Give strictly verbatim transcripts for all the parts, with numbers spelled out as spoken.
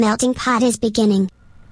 Melting pot is beginning.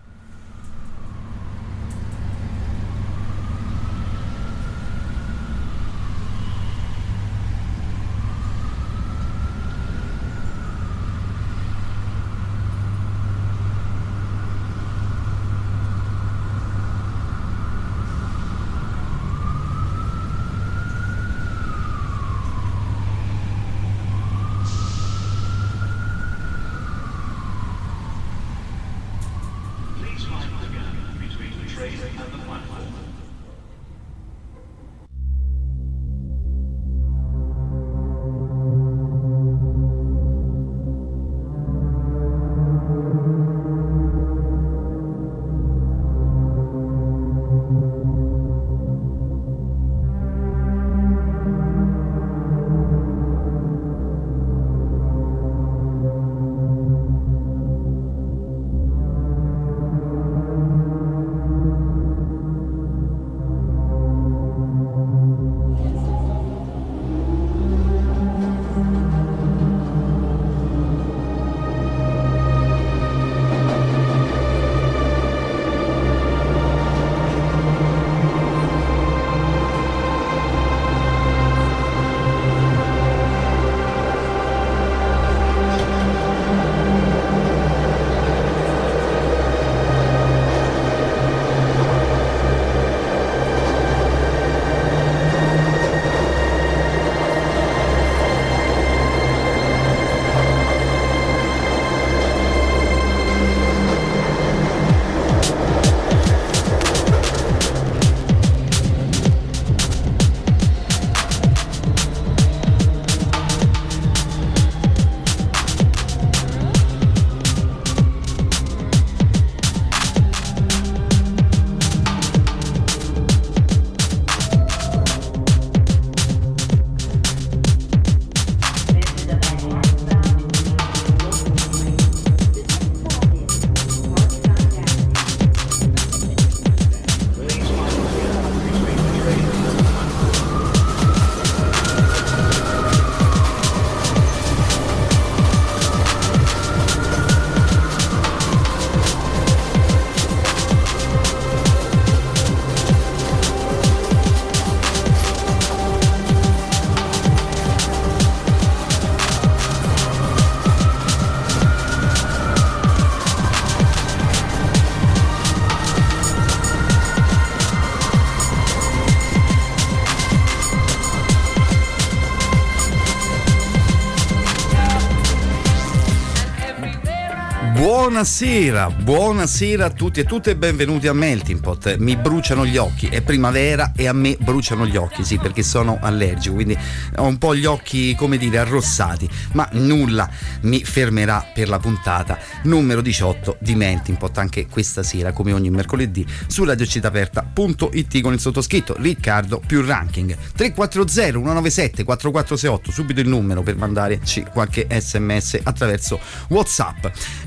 Buonasera, buonasera a tutti e tutte e benvenuti a Melting Pot. Mi bruciano gli occhi, è primavera e a me bruciano gli occhi, sì, perché sono allergico, quindi ho un po' gli occhi, come dire, arrossati, ma nulla mi fermerà per la puntata numero diciotto di Melting Pot, anche questa sera, come ogni mercoledì, su radio città aperta punto it con il sottoscritto Riccardo più ranking. Tre quattro zero uno nove sette quattro quattro sei otto, subito il numero per mandarci qualche sms attraverso WhatsApp.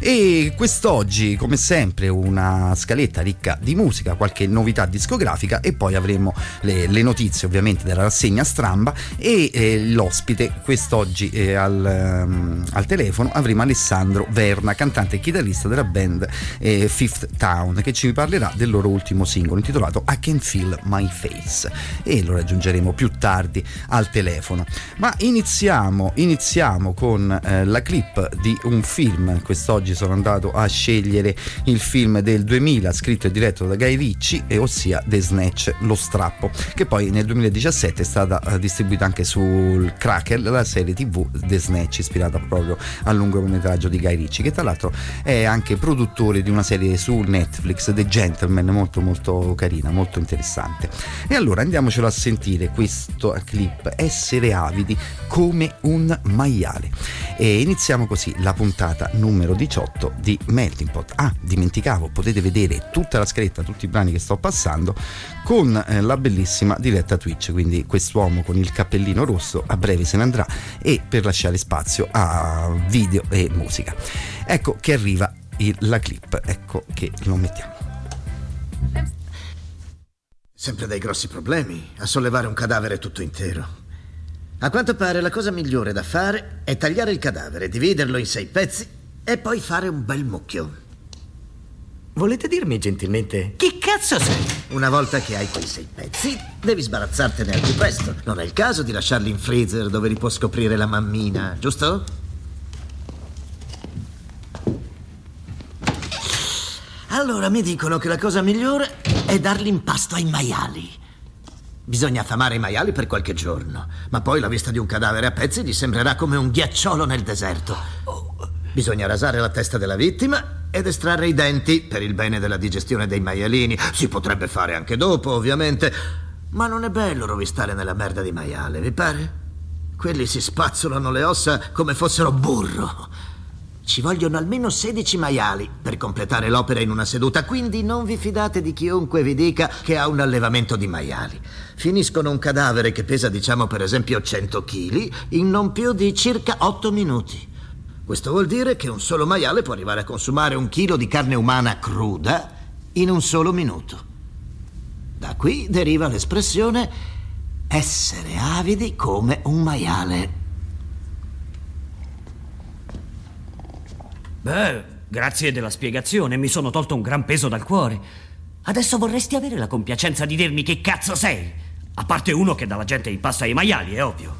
E quest'oggi, come sempre, una scaletta ricca di musica, qualche novità discografica e poi avremo le, le notizie ovviamente della rassegna Stramba e eh, l'ospite quest'oggi eh, al, um, al telefono avremo Alessandro Verna, cantante e chitarrista della band eh, Fifth Town, che ci parlerà del loro ultimo singolo intitolato I Can Feel My Face, e lo raggiungeremo più tardi al telefono. Ma iniziamo, iniziamo con eh, la clip di un film. Quest'oggi sono andato a scegliere il film del duemila scritto e diretto da Guy Ritchie, e ossia The Snatch, Lo Strappo, che poi nel duemiladiciassette è stata uh, distribuita anche sul Crackle, la serie tv The Snatch ispirata proprio al lungometraggio di Guy Ritchie, che tra l'altro è anche produttore di una serie su Netflix, The Gentleman, molto molto carina, molto interessante. E allora andiamocelo a sentire questo clip, Essere avidi come un maiale, e iniziamo così la puntata numero diciotto di Melting Pot. Ah, dimenticavo, potete vedere tutta la scaletta, tutti i brani che sto passando con eh, la bellissima diretta Twitch, quindi quest'uomo con il cappellino rosso a breve se ne andrà, e per lasciare spazio a video e musica. Ecco che arriva il, la clip, ecco che lo mettiamo. Sempre dei grossi problemi a sollevare un cadavere tutto intero. A quanto pare la cosa migliore da fare è tagliare il cadavere, dividerlo in sei pezzi e poi fare un bel mucchio. Volete dirmi gentilmente chi cazzo sei? Una volta che hai quei sei pezzi, devi sbarazzartene al più presto. Non è il caso di lasciarli in freezer dove li può scoprire la mammina, giusto? Allora mi dicono che la cosa migliore è darli in pasto ai maiali. Bisogna affamare i maiali per qualche giorno, ma poi la vista di un cadavere a pezzi gli sembrerà come un ghiacciolo nel deserto. Bisogna rasare la testa della vittima ed estrarre i denti per il bene della digestione dei maialini. Si potrebbe fare anche dopo, ovviamente, ma non è bello rovistare nella merda di maiale, vi pare? Quelli si spazzolano le ossa come fossero burro. Ci vogliono almeno sedici maiali per completare l'opera in una seduta, quindi non vi fidate di chiunque vi dica che ha un allevamento di maiali. Finiscono un cadavere che pesa, diciamo per esempio, cento chili in non più di circa otto minuti. Questo vuol dire che un solo maiale può arrivare a consumare un chilo di carne umana cruda in un solo minuto. Da qui deriva l'espressione essere avidi come un maiale. Beh, grazie della spiegazione, mi sono tolto un gran peso dal cuore. Adesso vorresti avere la compiacenza di dirmi che cazzo sei? A parte uno che dà la gente in pasta ai maiali, è ovvio.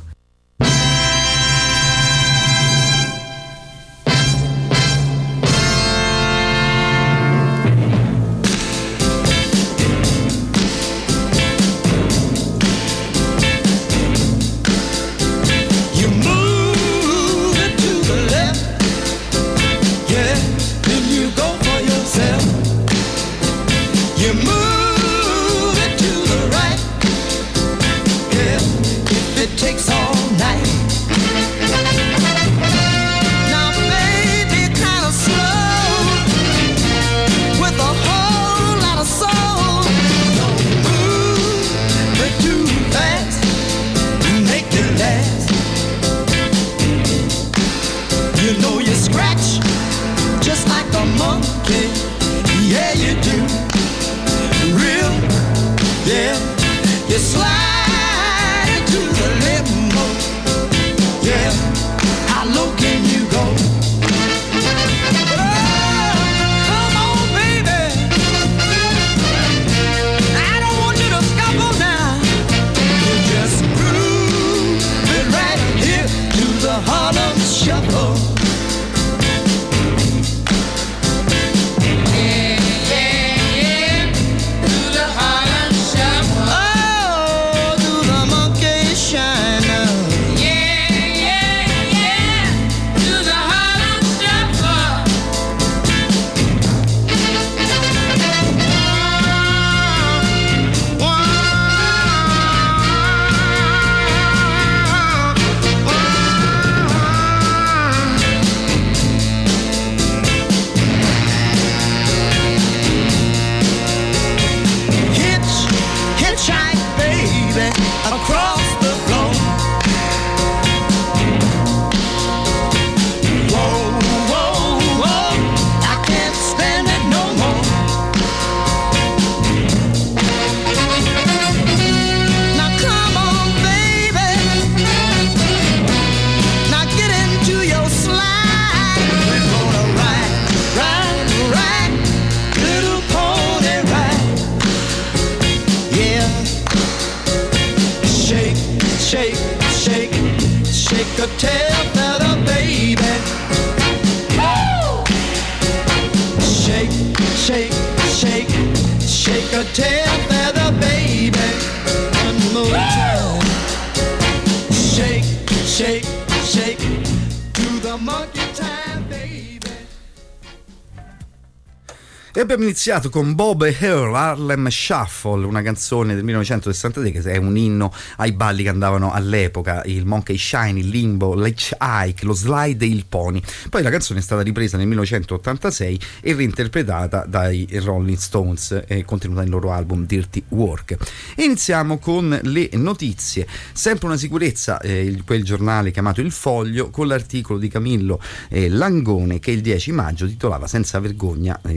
E abbiamo iniziato con Bob e Earl, Harlem Shuffle, una canzone del millenovecentosessantatré che è un inno ai balli che andavano all'epoca, il Monkey Shine, il Limbo, l'Hitchhike, lo Slide e il Pony. Poi la canzone è stata ripresa nel millenovecentottantasei e reinterpretata dai Rolling Stones e contenuta nel loro album Dirty Work. E iniziamo con le notizie. Sempre una sicurezza, eh, quel giornale chiamato Il Foglio, con l'articolo di Camillo eh, Langone che il dieci maggio titolava Senza vergogna, eh,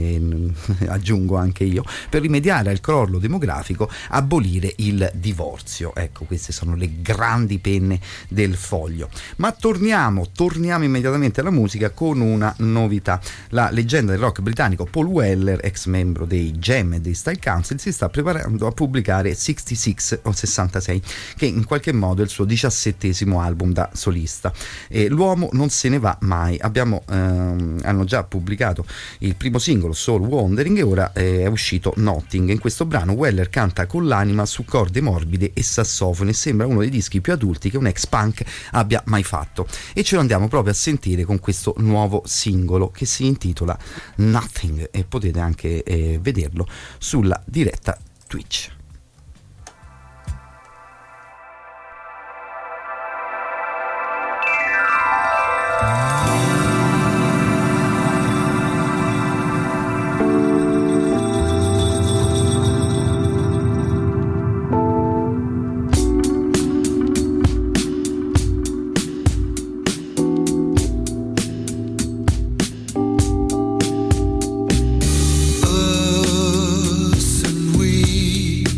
eh, aggiungo anche io, per rimediare al crollo demografico, abolire il divorzio. Ecco, queste sono le grandi penne del Foglio. Ma torniamo, torniamo immediatamente alla musica con una novità. La leggenda del rock britannico Paul Weller, ex membro dei Jam e dei Style Council, si sta preparando a pubblicare sessantasei o sessantasei, che in qualche modo è il suo diciassettesimo album da solista. E l'uomo non se ne va mai. Abbiamo, ehm, hanno già pubblicato il primo singolo, Soul Wandering, e ora eh, è uscito Notting. In questo brano Weller canta con l'anima su corde morbide e sassofoni, sembra uno dei dischi più adulti che un ex punk abbia mai fatto, e ce lo andiamo proprio a sentire con questo nuovo singolo che si intitola Nothing, e potete anche eh, vederlo sulla diretta Twitch. Us and we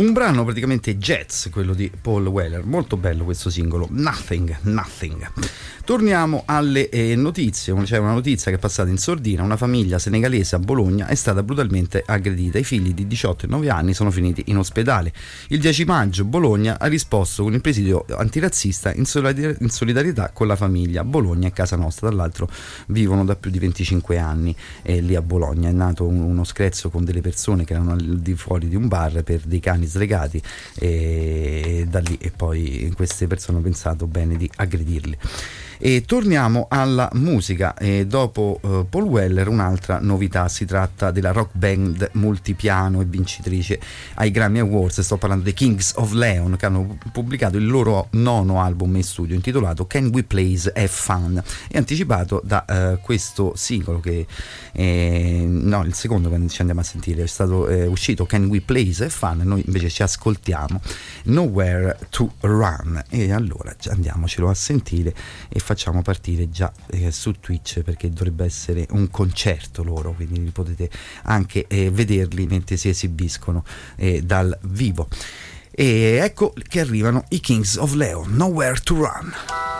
Un brano praticamente jazz, quello di Paul Weller, molto bello questo singolo, Nothing, Nothing. Torniamo alle eh, notizie. C'è una notizia che è passata in sordina: una famiglia senegalese a Bologna è stata brutalmente aggredita. I figli di diciotto e nove anni sono finiti in ospedale. Il dieci maggio Bologna ha risposto con il presidio antirazzista in solidarietà, in solidarietà con la famiglia. Bologna è casa nostra, tra l'altro vivono da più di venticinque anni eh, lì a Bologna. È nato un, uno screzio con delle persone che erano al di fuori di un bar per dei cani slegati, e da lì e poi queste persone hanno pensato bene di aggredirli. E torniamo alla musica, e dopo uh, Paul Weller un'altra novità, si tratta della rock band multipiano e vincitrice ai Grammy Awards. Sto parlando dei Kings of Leon, che hanno pubblicato il loro nono album in studio intitolato Can We Please Have Fun, e anticipato da uh, questo singolo che eh, no, il secondo che ci andiamo a sentire è stato eh, uscito, Can We Please Have Fun, e noi invece ci ascoltiamo Nowhere to Run. E allora andiamocelo a sentire e facciamo partire già eh, su Twitch, perché dovrebbe essere un concerto loro, quindi potete anche eh, vederli mentre si esibiscono eh, dal vivo. E ecco che arrivano i Kings of Leon, Nowhere to Run.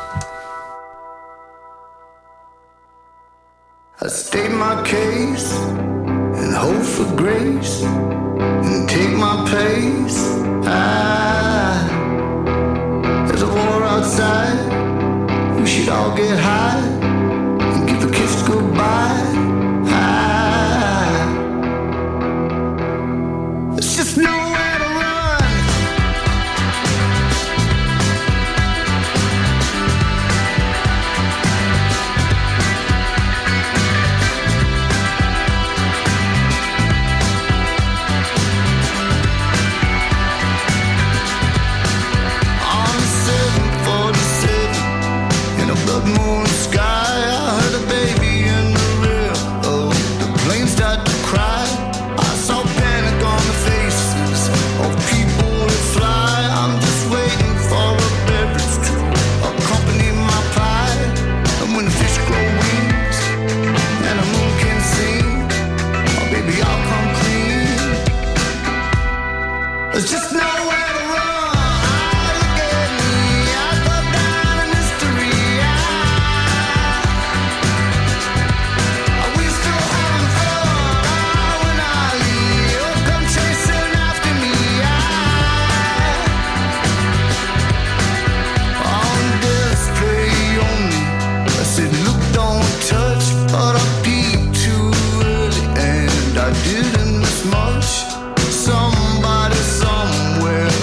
I state my case and hope for grace and take my pace. Ah, there's a war outside. We should all get high and give a kiss goodbye. Ah, it's just nowhere to run. On seven forty-seven in a blood moon sky, I heard a baby in the rear. Oh, the plane started to cry. I saw panic on the faces of people that fly. I'm just waiting for a beverage to accompany my pie. And when the fish grow wings and the moon can sing, oh baby, I'll come clean. It's just nowhere to run. I look at me, I go down in history. I, we still having fun. Ah, when I leave, you'll come chasing after me. I, on display only. I said, look, don't touch, but I peeped too early and I didn't miss much. Somebody somewhere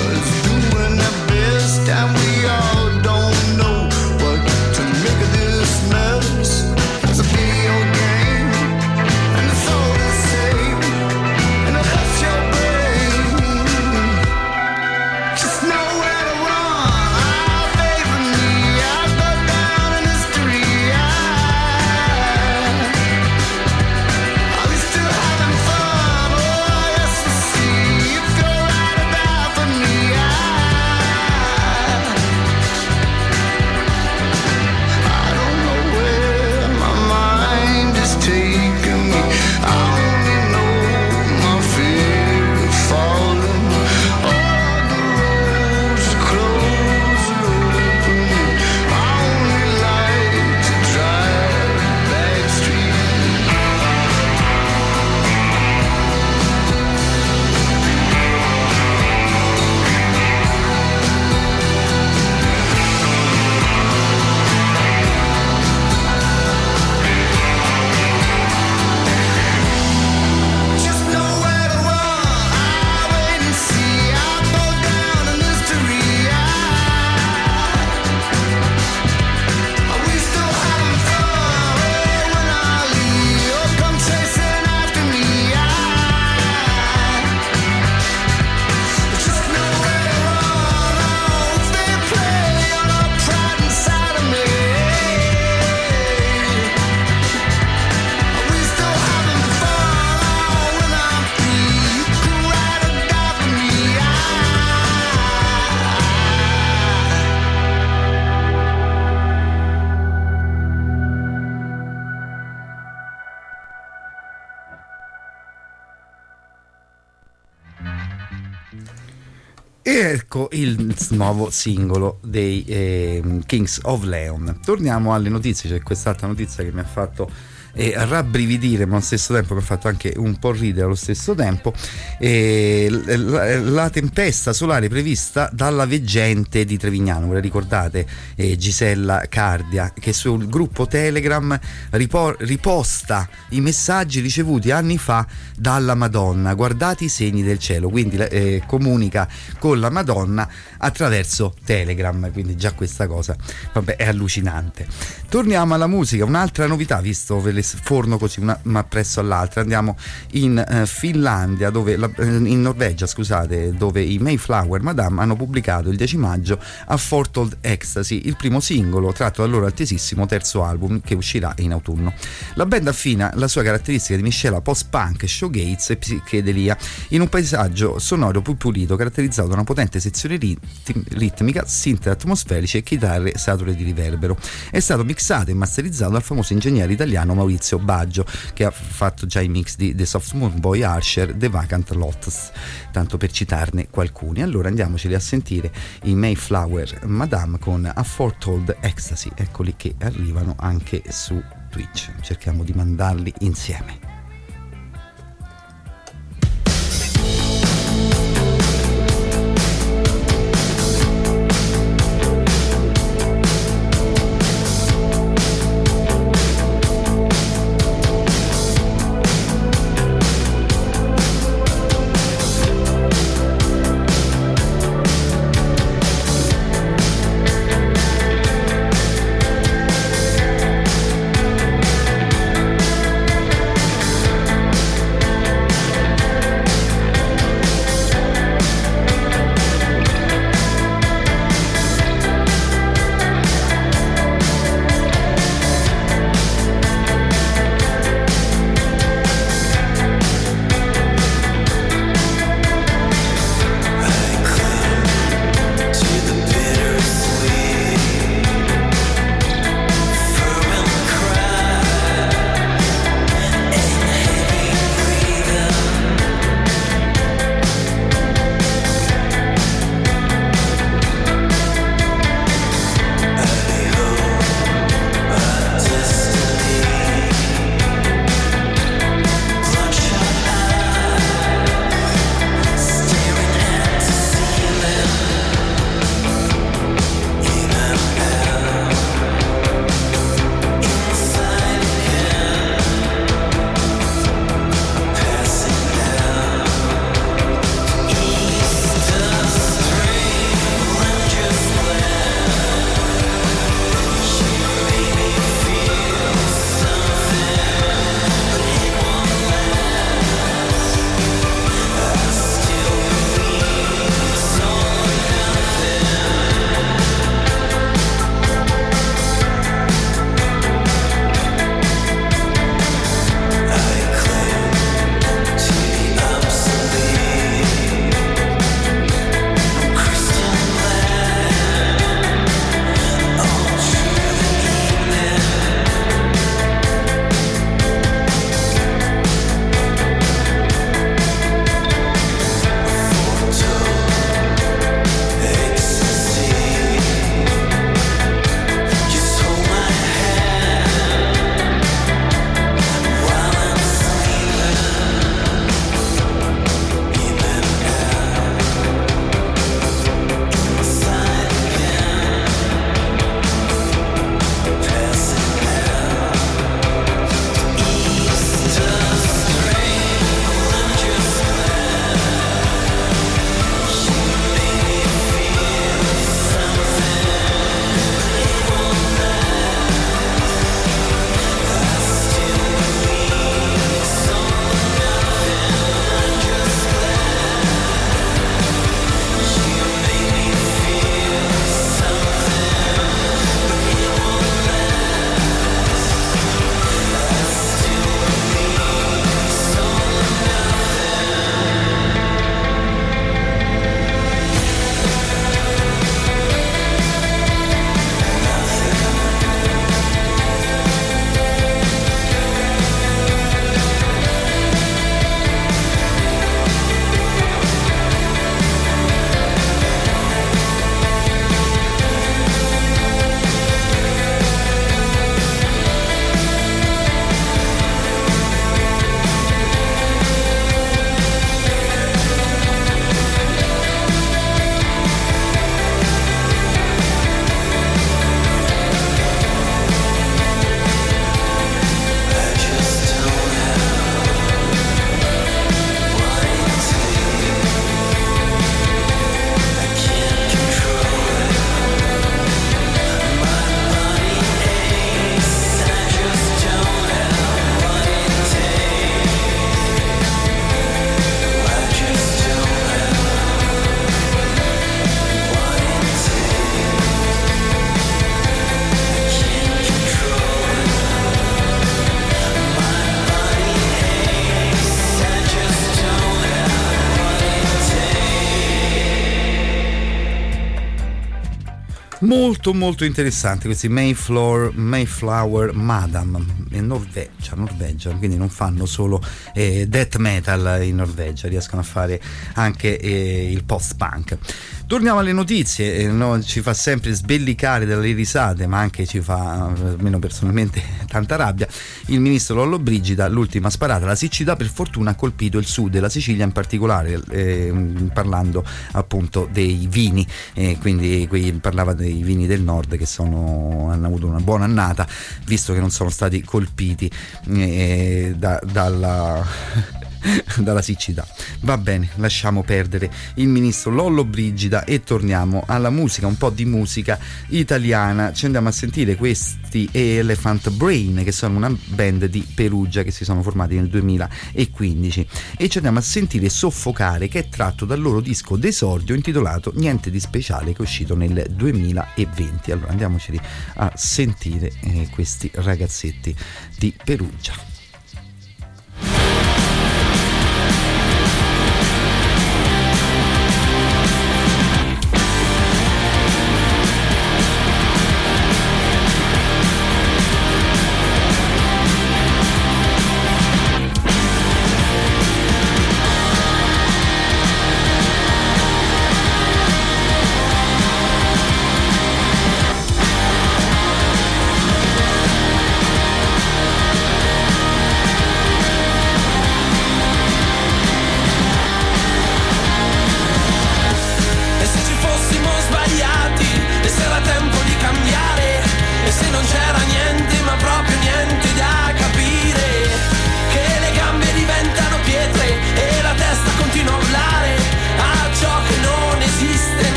ecco il nuovo singolo dei eh, Kings of Leon. Torniamo alle notizie, c'è quest'altra notizia che mi ha fatto e rabbrividire, ma allo stesso tempo mi ha fatto anche un po' ridere allo stesso tempo. E la, la tempesta solare prevista dalla veggente di Trevignano, ve la ricordate? eh, Gisella Cardia, che sul gruppo Telegram ripor- riposta i messaggi ricevuti anni fa dalla Madonna, guardate i segni del cielo, quindi eh, comunica con la Madonna attraverso Telegram, quindi già questa cosa vabbè è allucinante. Torniamo alla musica, un'altra novità, visto ve le forno così una ma presso all'altra. Andiamo in eh, Finlandia, dove la, in Norvegia scusate, dove i Mayflower Madame hanno pubblicato il dieci maggio A Foretold Ecstasy, il primo singolo tratto dal loro attesissimo terzo album che uscirà in autunno. La band affina la sua caratteristica di miscela post-punk, showgaze e psichedelia in un paesaggio sonoro più pulito, caratterizzato da una potente sezione rit- ritmica, synth atmosferici e chitarre sature di riverbero. È stato mixato e masterizzato dal famoso ingegnere italiano Maurizio Baggio, che ha fatto già i mix di The Soft Moon Boy, Archer, The Vacant Lotus, tanto per citarne qualcuni. Allora andiamoceli a sentire i Mayflower Madame con A Foretold Ecstasy, eccoli che arrivano anche su Twitch, cerchiamo di mandarli insieme. Thank Molto molto interessante questi Mayflower, Mayflower Madam, in Norvegia, Norvegia, quindi non fanno solo eh, death metal in Norvegia, riescono a fare anche eh, il post-punk. Torniamo alle notizie, eh, no, ci fa sempre sbellicare dalle risate, ma anche ci fa, almeno personalmente, tanta rabbia. Il ministro Lollobrigida, l'ultima sparata, la siccità per fortuna ha colpito il sud e la Sicilia in particolare, eh, parlando appunto dei vini, eh, quindi qui parlava dei vini del nord che sono, hanno avuto una buona annata, visto che non sono stati colpiti eh, da, dalla... dalla siccità. Va bene, lasciamo perdere il ministro Lollobrigida e torniamo alla musica, un po' di musica italiana. Ci andiamo a sentire questi Elephant Brain, che sono una band di Perugia che si sono formati nel duemilaquindici, e ci andiamo a sentire Soffocare, che è tratto dal loro disco d'esordio intitolato Niente di speciale, che è uscito nel duemilaventi. Allora andiamoci a sentire eh, questi ragazzetti di Perugia.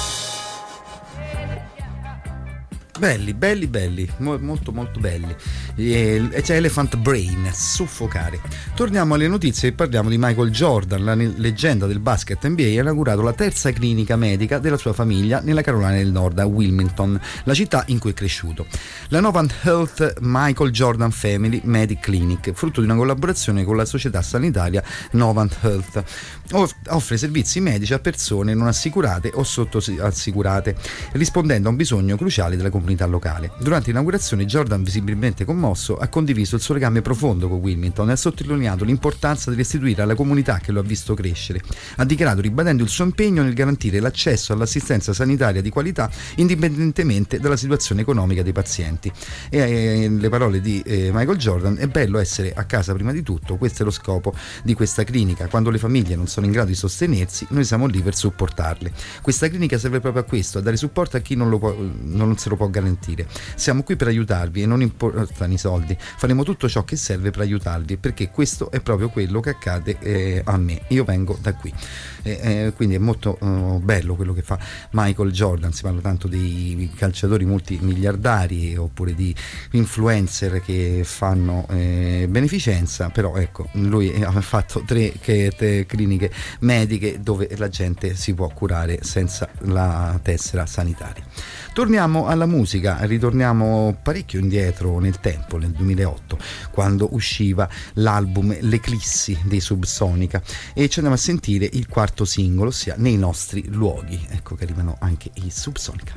Belli, belli, belli, molto molto belli. e c'è Elephant Brain, soffocare. Torniamo alle notizie e parliamo di Michael Jordan. La leggenda del basket N B A ha inaugurato la terza clinica medica della sua famiglia nella Carolina del Nord, a Wilmington, la città in cui è cresciuto. La Novant Health Michael Jordan Family Medic Clinic, frutto di una collaborazione con la società sanitaria Novant Health, offre servizi medici a persone non assicurate o sottoassicurate, rispondendo a un bisogno cruciale della comunità locale. Durante l'inaugurazione, Jordan, visibilmente commosso, ha condiviso il suo legame profondo con Wilmington e ha sottolineato l'importanza di restituire alla comunità che lo ha visto crescere. Ha dichiarato, ribadendo il suo impegno nel garantire l'accesso all'assistenza sanitaria di qualità indipendentemente dalla situazione economica dei pazienti. E eh, le parole di eh, Michael Jordan: è bello essere a casa prima di tutto, questo è lo scopo di questa clinica. Quando le famiglie non sono in grado di sostenersi, noi siamo lì per supportarle. Questa clinica serve proprio a questo, a dare supporto a chi non, lo può, non se lo può garantire. Siamo qui per aiutarvi e non importano i soldi, faremo tutto ciò che serve per aiutarvi, perché questo è proprio quello che accade eh, a me, io vengo da qui. Eh, eh, quindi è molto uh, bello quello che fa Michael Jordan. Si parla tanto dei calciatori multimiliardari oppure di influencer che fanno eh, beneficenza, però ecco, lui ha fatto tre, che, tre cliniche mediche dove la gente si può curare senza la tessera sanitaria. Torniamo alla musica, ritorniamo parecchio indietro nel tempo, nel duemilaotto, quando usciva l'album L'Eclissi dei Subsonica, e ci andiamo a sentire il quarto singolo, ossia Nei nostri luoghi. Ecco che arrivano anche i Subsonica.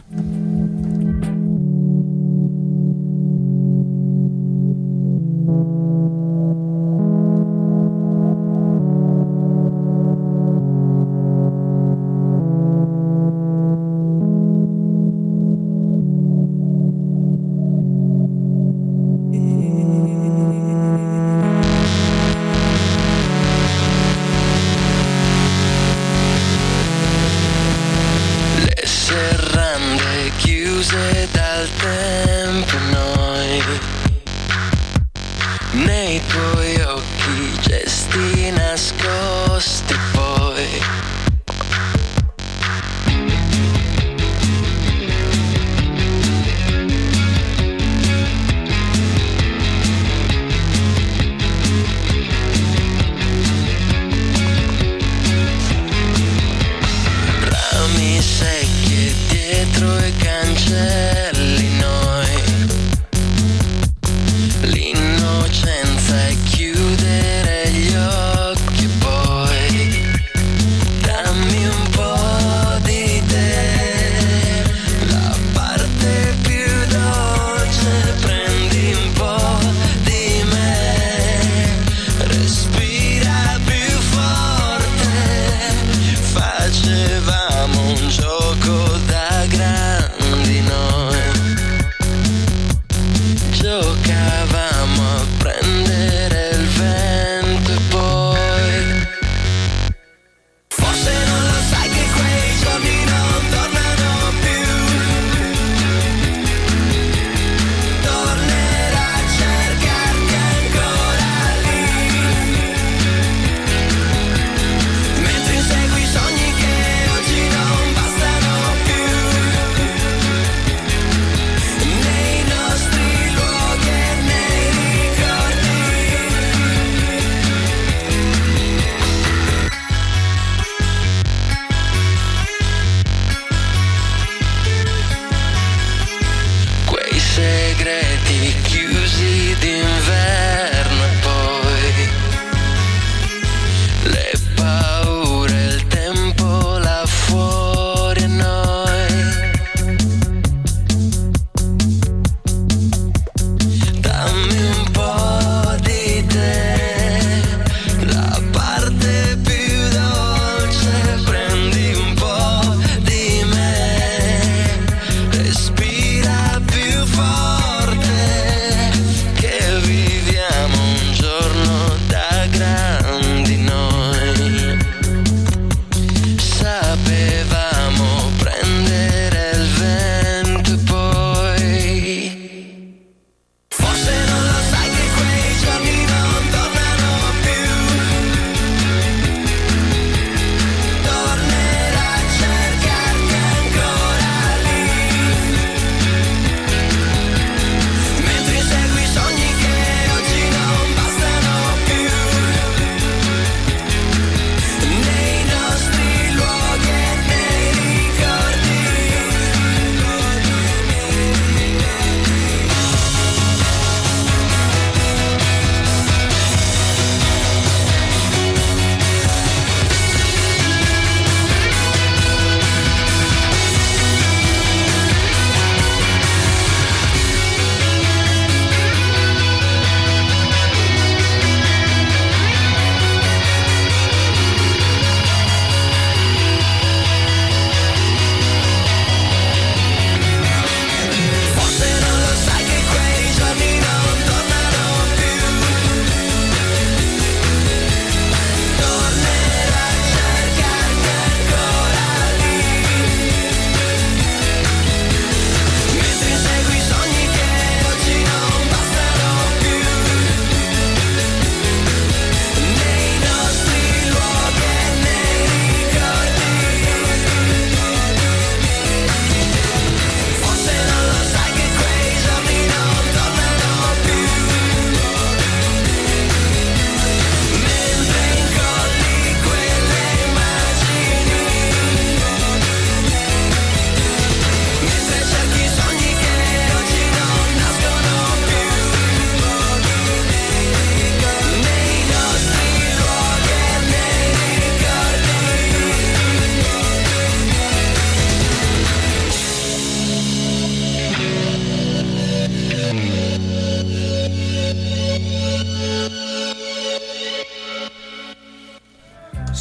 Giocavamo a prendere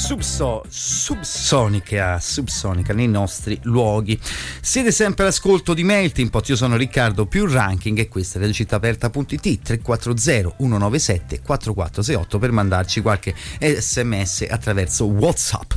subso, subsonica, subsonica nei nostri luoghi. Siete sempre all'ascolto di Melting Pot, io sono Riccardo più Ranking e questa è Radio Città Aperta punto it. Tre quattro zero uno nove sette quattro quattro sei otto per mandarci qualche sms attraverso WhatsApp.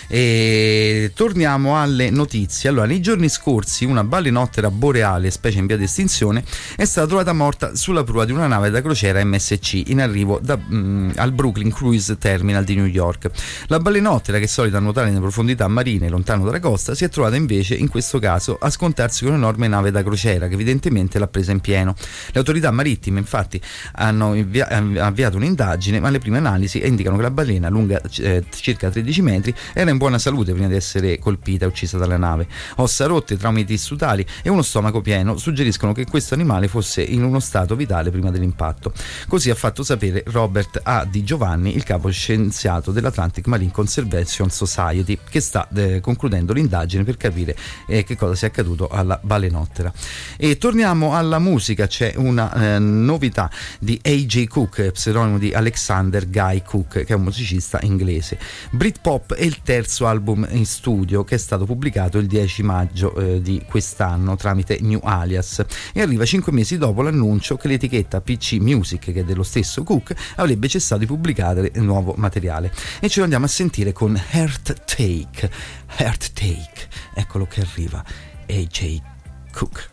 E torniamo alle notizie. Allora, nei giorni scorsi una balenottera boreale, specie in via di estinzione, è stata trovata morta sulla prua di una nave da crociera M S C in arrivo da, mh, al Brooklyn Cruise Terminal di New York. La balenottera, che è solita nuotare nelle profondità marine lontano dalla costa, si è trovata invece in questo caso a scontarsi con un'enorme nave da crociera che evidentemente l'ha presa in pieno. Le autorità marittime infatti hanno invia- avviato un'indagine, ma le prime analisi indicano che la balena, lunga eh, circa tredici metri, era in buona salute prima di essere colpita e uccisa dalla nave. Ossa rotte, traumi tissutali e uno stomaco pieno suggeriscono che questo animale fosse in uno stato vitale prima dell'impatto. Così ha fatto sapere Robert A. Di Giovanni, il capo scienziato dell'Atlantic Marine Conservation Society, che sta eh, concludendo l'indagine per capire eh, che cosa sia accaduto alla balenottera. E torniamo alla musica. C'è una eh, novità di A J Cook, pseudonimo di Alexander Guy Cook, che è un musicista inglese. Britpop è il terzo album in studio che è stato pubblicato il dieci maggio eh, di quest'anno tramite New Alias e arriva cinque mesi dopo l'annuncio che l'etichetta P C Music, che è dello stesso Cook, avrebbe cessato di pubblicare nuovo materiale. E ce lo andiamo a sentire con Heart Take. Heart Take, eccolo che arriva, A J Cook.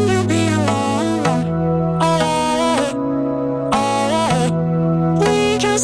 We just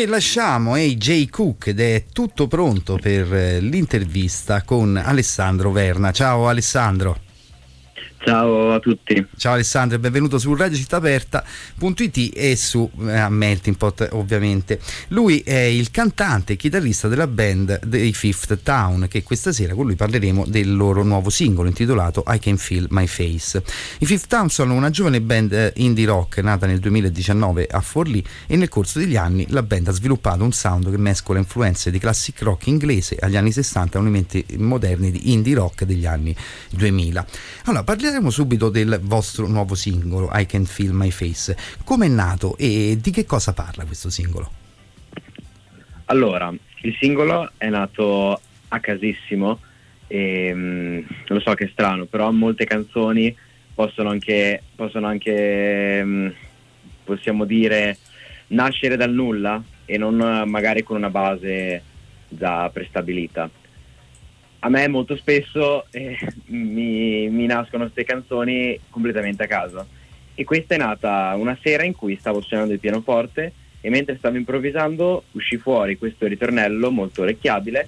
Noi lasciamo A J Cook ed è tutto pronto per l'intervista con Alessandro Verna. Ciao Alessandro. Ciao a tutti. Ciao Alessandro e benvenuto su radio città aperta punto it e su eh, Melting Pot ovviamente. Lui è il cantante e chitarrista della band dei Fifth Town, che questa sera con lui parleremo del loro nuovo singolo intitolato I Can Feel My Face. I Fifth Town sono una giovane band indie rock nata nel duemiladiciannove a Forlì, e nel corso degli anni la band ha sviluppato un sound che mescola influenze di classic rock inglese agli anni sessanta e elementi moderni di indie rock degli anni duemila. Allora parliamo subito del vostro nuovo singolo I Can Feel My Face. Come è nato e di che cosa parla questo singolo? Allora, il singolo è nato a casissimo e mh, lo so che è strano, però molte canzoni possono anche possono anche mh, possiamo dire nascere dal nulla e non magari con una base già prestabilita. A me molto spesso eh, mi, mi nascono queste canzoni completamente a caso, e questa è nata una sera in cui stavo suonando il pianoforte e mentre stavo improvvisando uscì fuori questo ritornello molto orecchiabile,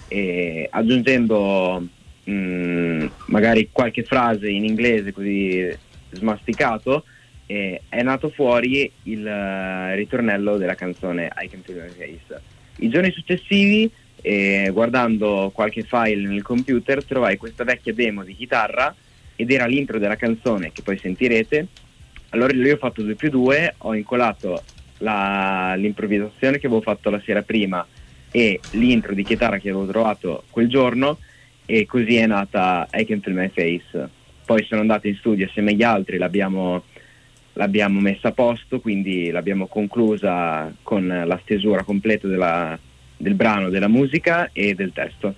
e aggiungendo mh, magari qualche frase in inglese così smasticato, eh, è nato fuori il uh, ritornello della canzone I Can Feel My Face. I giorni successivi, e guardando qualche file nel computer, trovai questa vecchia demo di chitarra ed era l'intro della canzone che poi sentirete. Allora io ho fatto due più due, ho incollato la, l'improvvisazione che avevo fatto la sera prima e l'intro di chitarra che avevo trovato quel giorno, e così è nata I Can Feel My Face. Poi sono andato in studio assieme agli altri, l'abbiamo, l'abbiamo messa a posto, quindi l'abbiamo conclusa con la stesura completa della del brano, della musica e del testo.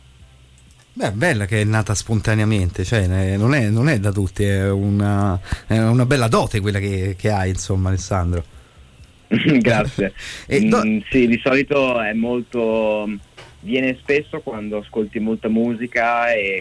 Beh, bella che è nata spontaneamente, cioè non è, non è da tutti, è una, è una bella dote quella che, che hai, insomma, Alessandro. Grazie. e do- mm, sì, di solito è molto, viene spesso quando ascolti molta musica e,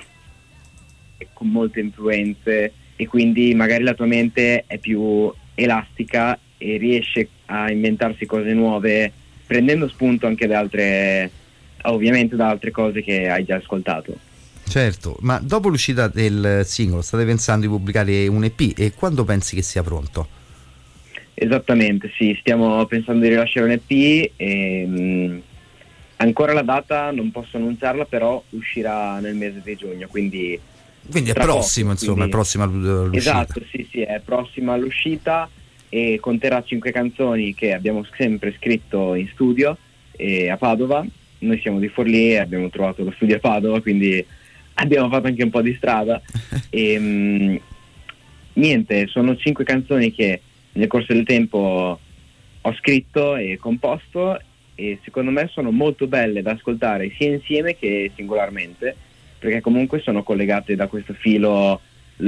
e con molte influenze, e quindi magari la tua mente è più elastica e riesce a inventarsi cose nuove, prendendo spunto anche da altre, ovviamente da altre cose che hai già ascoltato. Certo, ma dopo l'uscita del singolo state pensando di pubblicare un E P, e quando pensi che sia pronto? Esattamente, sì, stiamo pensando di rilasciare un E P e mh, ancora la data non posso annunciarla, però uscirà nel mese di giugno, quindi quindi è prossimo, poco, insomma, quindi... è prossima all'uscita. Esatto, sì, sì, è prossima all'uscita e conterrà cinque canzoni che abbiamo sempre scritto in studio eh, a Padova. Noi siamo di Forlì e abbiamo trovato lo studio a Padova, quindi abbiamo fatto anche un po' di strada e mh, niente, sono cinque canzoni che nel corso del tempo ho scritto e composto, e secondo me sono molto belle da ascoltare sia insieme che singolarmente, perché comunque sono collegate da questo filo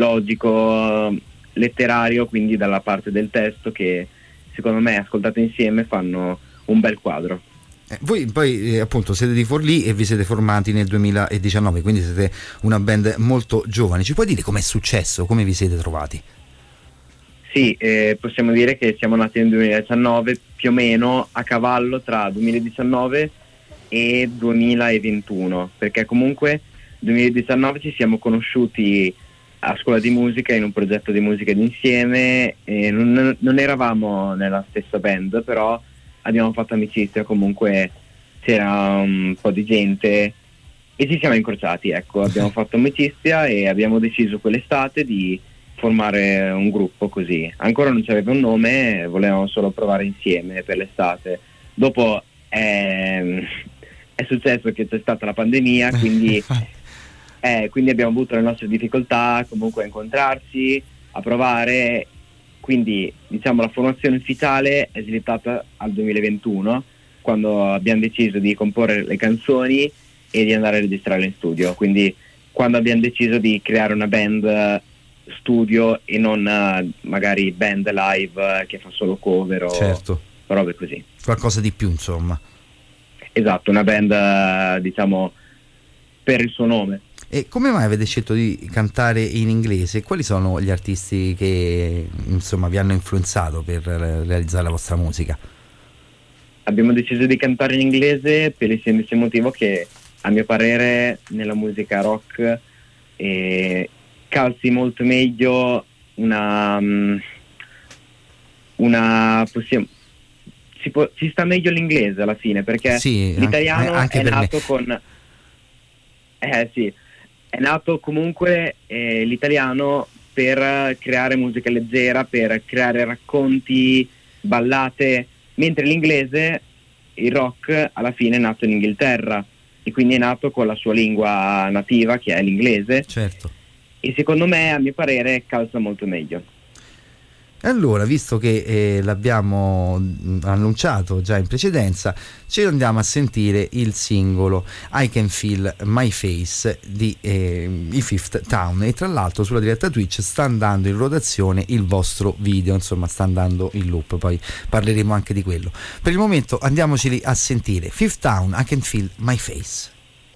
logico letterario, quindi dalla parte del testo, che secondo me ascoltate insieme fanno un bel quadro. Eh, voi poi eh, appunto siete di Forlì e vi siete formati nel duemiladiciannove, quindi siete una band molto giovane. Ci puoi dire com'è successo, come vi siete trovati? Sì, eh, possiamo dire che siamo nati nel duemiladiciannove, più o meno a cavallo tra duemiladiciannove e duemilaventuno, perché comunque nel duemiladiciannove ci siamo conosciuti a scuola di musica in un progetto di musica d'insieme, e non, non eravamo nella stessa band, però abbiamo fatto amicizia, comunque c'era un po' di gente e ci siamo incrociati, ecco, abbiamo fatto amicizia e abbiamo deciso quell'estate di formare un gruppo così. Ancora non c'aveva un nome, volevamo solo provare insieme per l'estate. Dopo è, è successo che c'è stata la pandemia, quindi Eh, quindi abbiamo avuto le nostre difficoltà comunque a incontrarci, a provare, quindi diciamo la formazione ufficiale è slittata al duemilaventuno, quando abbiamo deciso di comporre le canzoni e di andare a registrare in studio, quindi quando abbiamo deciso di creare una band studio e non uh, magari band live che fa solo cover o certo. robe così. Qualcosa di più, insomma. Esatto, una band uh, diciamo per il suo nome. E come mai avete scelto di cantare in inglese? Quali sono gli artisti che insomma vi hanno influenzato per realizzare la vostra musica? abbiamo deciso di cantare in inglese per il semplice motivo che, a mio parere, nella musica rock eh, calzi molto meglio una... Um, una possiamo, si, può, si sta meglio l'inglese alla fine, perché sì, l'italiano anche, anche è nato me. con eh sì è nato comunque eh, l'italiano per creare musica leggera, per creare racconti, ballate, mentre l'inglese, il rock, alla fine è nato in Inghilterra e quindi è nato con la sua lingua nativa, che è l'inglese. Certo. E secondo me, a mio parere, calza molto meglio. Allora, visto che eh, l'abbiamo annunciato già in precedenza, ci andiamo a sentire il singolo I Can Feel My Face di eh, i Fifth Town, e tra l'altro sulla diretta Twitch sta andando in rotazione il vostro video, insomma sta andando in loop, poi parleremo anche di quello. Per il momento andiamoceli a sentire. Fifth Town, I Can Feel My Face.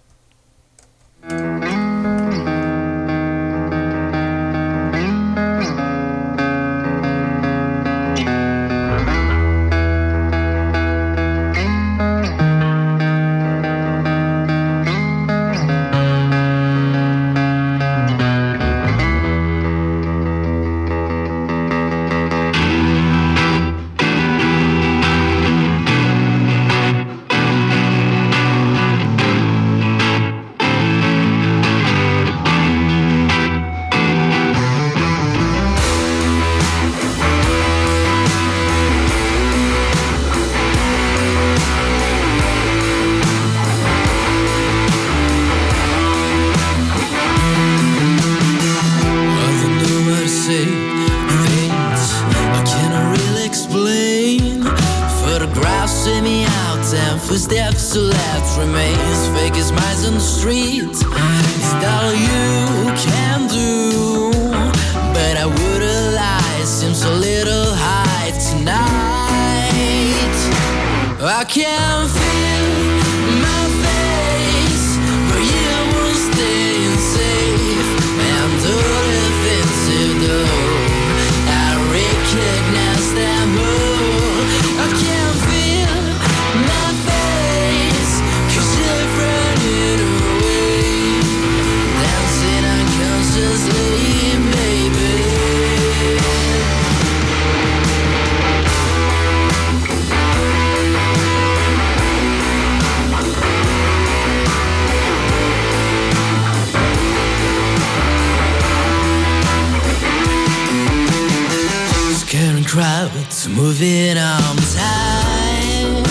crowds moving on time.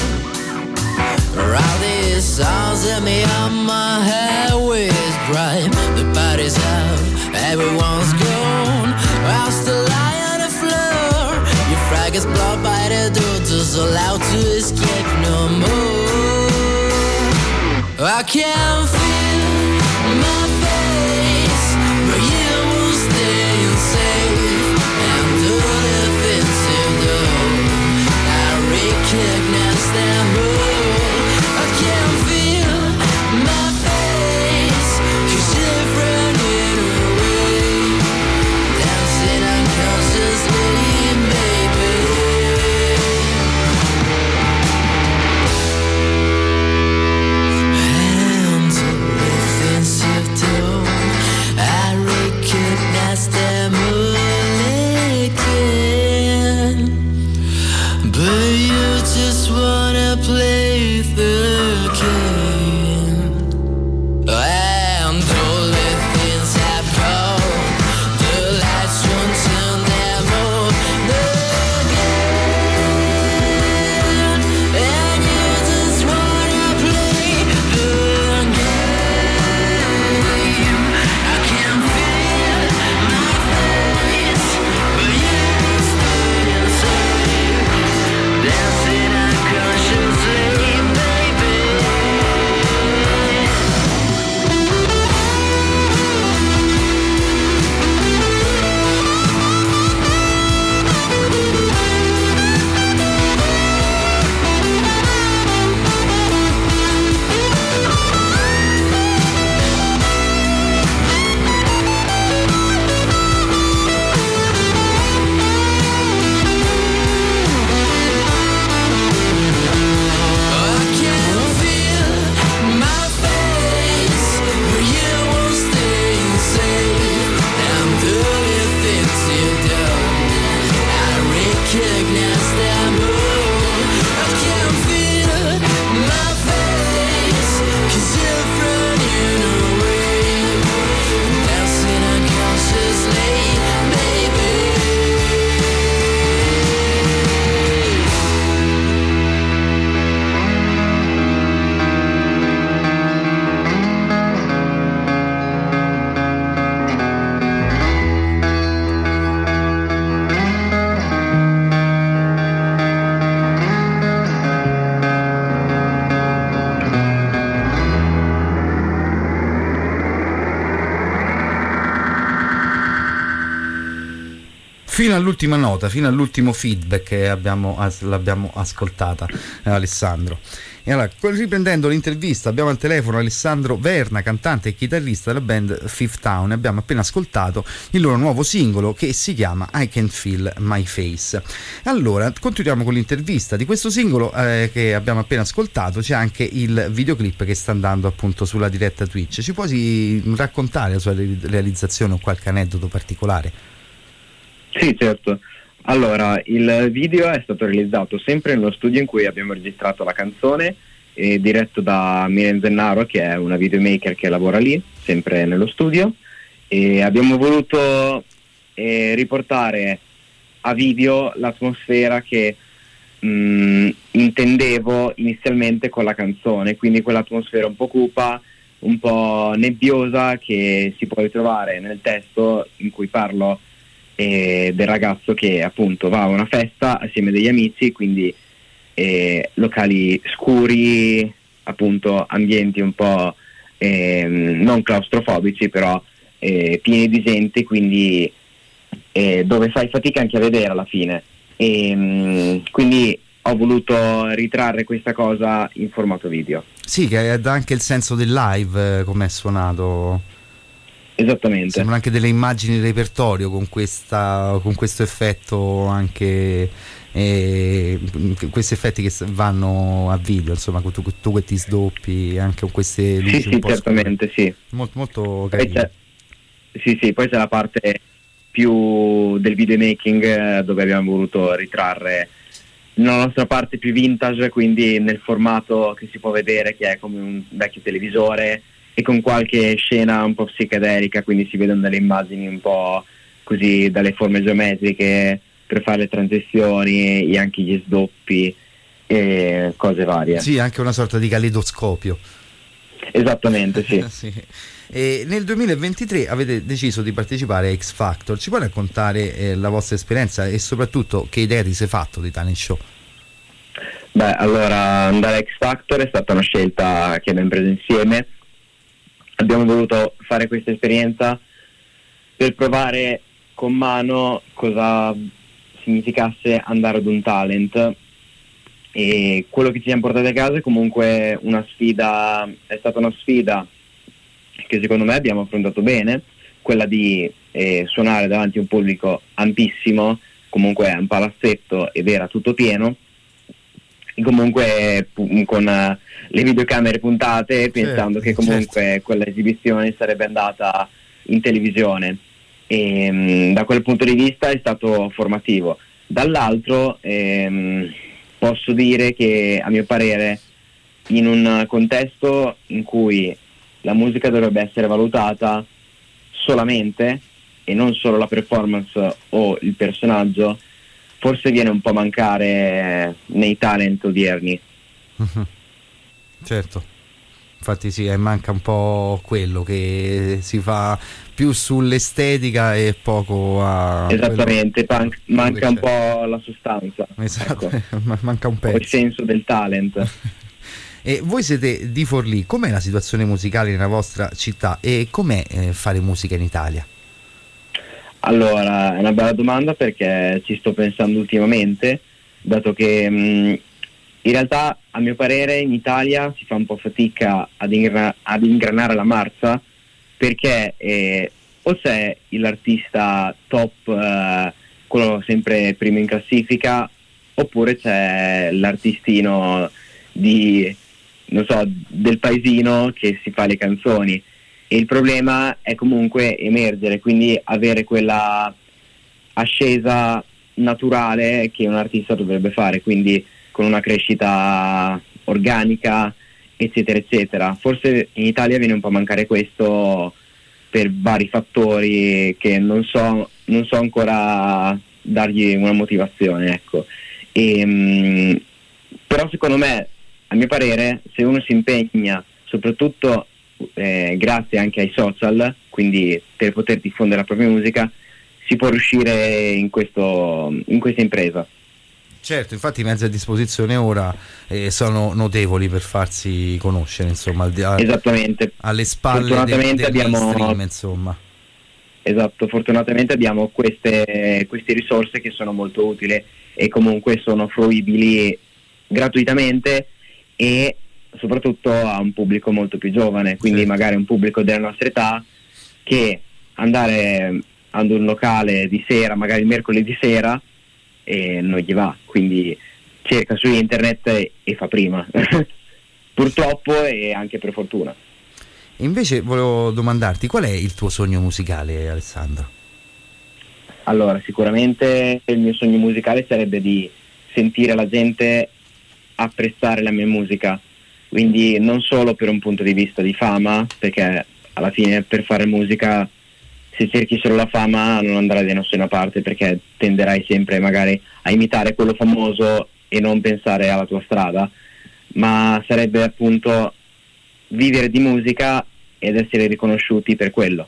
Rowdy songs at me on my highways bright. The party's out, everyone's gone. I'll still lie on the floor. Your frag is blocked by the door, just allowed to escape no more. I can't feel my face, but you will stay safe. And all the things you do, I recognize them all. I can't feel my face, 'cause you're running away, dancing unconsciously, baby. Hands Fino all'ultima nota, fino all'ultimo feedback che abbiamo, l'abbiamo ascoltata, eh, Alessandro. E allora, riprendendo l'intervista, abbiamo al telefono Alessandro Verna, cantante e chitarrista della band Fifth Town. Abbiamo appena ascoltato il loro nuovo singolo che si chiama I Can't Feel My Face. Allora, continuiamo con l'intervista di questo singolo eh, che abbiamo appena ascoltato. C'è anche il videoclip che sta andando appunto sulla diretta Twitch. Ci puoi raccontare la sua realizzazione o qualche aneddoto particolare? Sì, certo. Allora, il video è stato realizzato sempre nello studio in cui abbiamo registrato la canzone, e diretto da Miren Zennaro, che è una videomaker che lavora lì, sempre nello studio, e abbiamo voluto eh, riportare a video l'atmosfera che mh, intendevo inizialmente con la canzone, quindi quell'atmosfera un po' cupa, un po' nebbiosa che si può ritrovare nel testo in cui parlo eh, del ragazzo che appunto va a una festa assieme a degli amici, quindi eh, locali scuri, appunto ambienti un po' eh, non claustrofobici, però eh, pieni di gente, quindi eh, dove fai fatica anche a vedere alla fine, e mh, quindi ho voluto ritrarre questa cosa in formato video. Sì, che dà anche il senso del live, eh, come è suonato. Esattamente. Sembrano anche delle immagini di repertorio con questa, con questo effetto anche, eh, questi effetti che vanno a video, insomma, tu, tu che ti sdoppi anche con queste luci. Sì, un sì, po' certamente, scure. sì. Molto, molto Poi carino. Sì, sì, poi c'è la parte più del videomaking eh, dove abbiamo voluto ritrarre la nostra parte più vintage, quindi nel formato che si può vedere, che è come un vecchio televisore, e con qualche scena un po' psichedelica, quindi si vedono delle immagini un po' così, dalle forme geometriche per fare le transizioni e anche gli sdoppi e cose varie. Sì, anche una sorta di caleidoscopio. Esattamente, sì. Sì. E nel duemilaventitré avete deciso di partecipare a X Factor. Ci puoi raccontare eh, la vostra esperienza e soprattutto che idea ti sei fatto di talent show? Beh, allora, andare a X Factor è stata una scelta che abbiamo preso insieme. Abbiamo voluto fare questa esperienza per provare con mano cosa significasse andare ad un talent, e quello che ci siamo portati a casa è comunque una sfida, è stata una sfida che secondo me abbiamo affrontato bene, quella di eh, suonare davanti a un pubblico ampissimo, comunque un palazzetto ed era tutto pieno, e comunque pu- con uh, le videocamere puntate, pensando certo, che comunque certo. quella esibizione sarebbe andata in televisione, e um, da quel punto di vista è stato formativo. Dall'altro ehm, posso dire che a mio parere in un contesto in cui la musica dovrebbe essere valutata solamente e non solo la performance o il personaggio, forse viene un po' a mancare nei talent odierni. Uh-huh. Certo, infatti sì, eh, manca un po' quello che si fa più sull'estetica e poco a... Esattamente, quello, pan- manca un c'è. po' la sostanza. Esatto, ecco. manca un O pezzo. il senso del talent. E voi siete di Forlì, com'è la situazione musicale nella vostra città e com'è eh, fare musica in Italia? Allora, è una bella domanda perché ci sto pensando ultimamente, dato che mh, in realtà a mio parere in Italia si fa un po' fatica ad, ingra- ad ingranare la marcia, perché eh, o c'è l'artista top, eh, quello sempre primo in classifica, oppure c'è l'artistino di, non so, del paesino che si fa le canzoni. E il problema è comunque emergere, quindi avere quella ascesa naturale che un artista dovrebbe fare, quindi con una crescita organica, eccetera, eccetera. Forse in Italia viene un po' a mancare questo per vari fattori che non so, non so ancora dargli una motivazione, ecco. E, mh, però secondo me, a mio parere, se uno si impegna, soprattutto Eh, grazie anche ai social, quindi per poter diffondere la propria musica, si può riuscire in, questo, in questa impresa. Certo, infatti i mezzi a disposizione ora eh, sono notevoli per farsi conoscere, insomma, al di- a, Esattamente. alle spalle del, Fortunatamente del abbiamo- mainstream, insomma. esatto, fortunatamente abbiamo queste, queste risorse che sono molto utili e comunque sono fruibili gratuitamente e soprattutto a un pubblico molto più giovane, quindi certo. magari un pubblico della nostra età che andare ad un locale di sera, magari mercoledì sera, e non gli va, quindi cerca su internet e, e fa prima purtroppo e anche per fortuna. Invece volevo domandarti qual è il tuo sogno musicale, Alessandro? Allora, sicuramente il mio sogno musicale sarebbe di sentire la gente apprezzare la mia musica, quindi non solo per un punto di vista di fama, perché alla fine per fare musica se cerchi solo la fama non andrai da nessuna parte, perché tenderai sempre magari a imitare quello famoso e non pensare alla tua strada, ma sarebbe appunto vivere di musica ed essere riconosciuti per quello.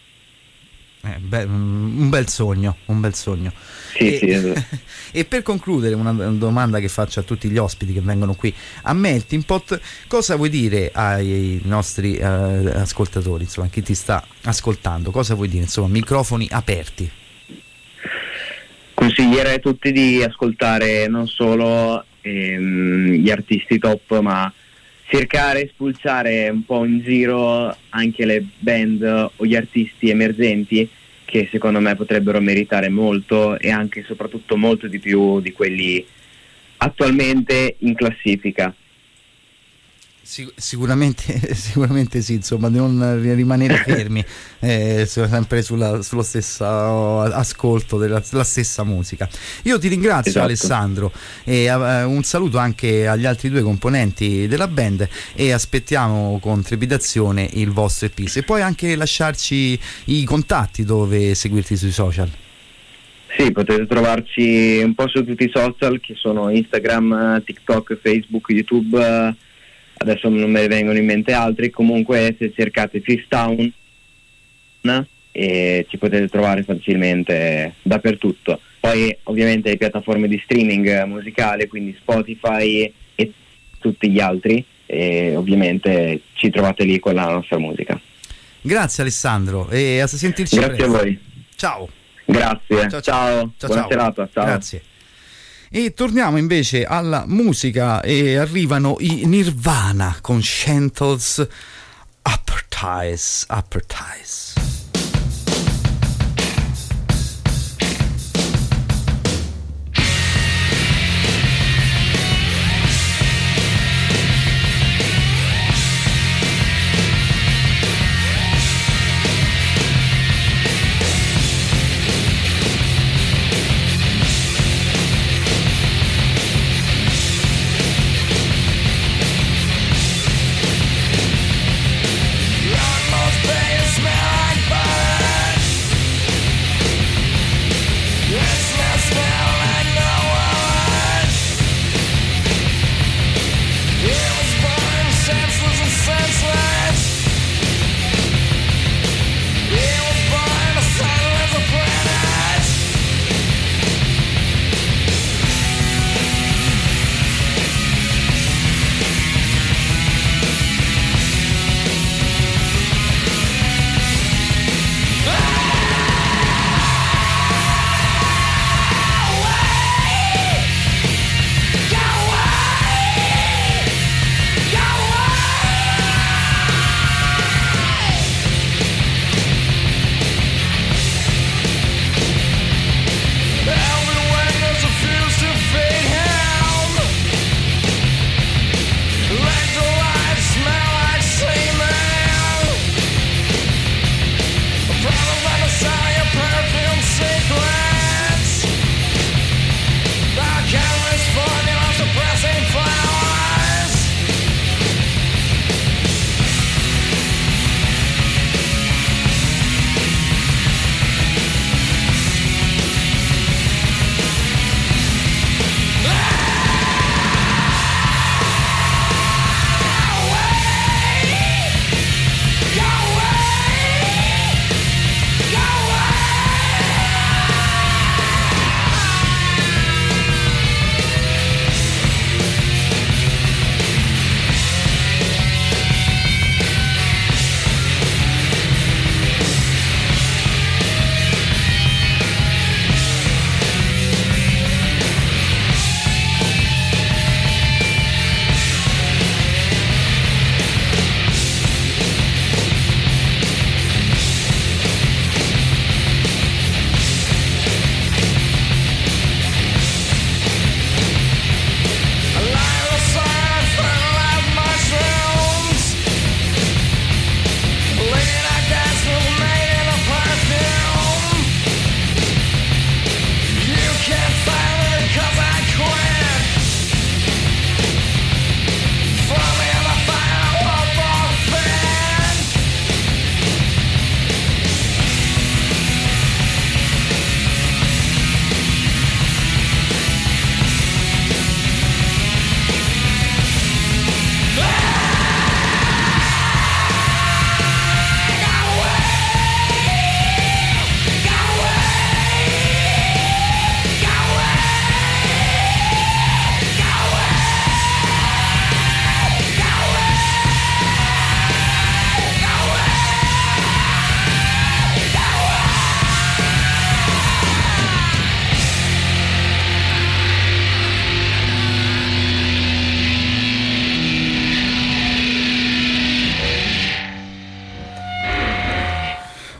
Eh, beh, un bel sogno, un bel sogno. Sì, e, sì, esatto. E per concludere una domanda che faccio a tutti gli ospiti che vengono qui a Melting Pot: cosa vuoi dire ai nostri uh, ascoltatori, insomma, chi ti sta ascoltando, cosa vuoi dire, insomma, microfoni aperti? Consiglierei a tutti di ascoltare non solo ehm, gli artisti top, ma cercare e spulciare un po' in giro anche le band o gli artisti emergenti che secondo me potrebbero meritare molto e anche e soprattutto molto di più di quelli attualmente in classifica. Sic- sicuramente, sicuramente sì, insomma, di non rimanere fermi, eh, sempre sulla, sullo stesso ascolto della, della stessa musica. Io ti ringrazio, esatto. Alessandro, e uh, un saluto anche agli altri due componenti della band e aspettiamo con trepidazione il vostro E P. Se puoi anche lasciarci i contatti dove seguirti sui social. Sì, potete trovarci un po' su tutti i social che sono Instagram, TikTok, Facebook, YouTube. Adesso non me ne vengono in mente altri. Comunque se cercate Freetown e ci potete trovare facilmente dappertutto. Poi ovviamente le piattaforme di streaming musicale, quindi Spotify e tutti gli altri, e ovviamente ci trovate lì con la nostra musica. Grazie Alessandro e a sentirci Grazie presto. a voi. Ciao. Grazie. Ciao, ciao. Ciao. Ciao, Buona ciao. serata. Ciao. Grazie. E torniamo invece alla musica e arrivano i Nirvana con Shantle's Appetize, Appetize. Smell like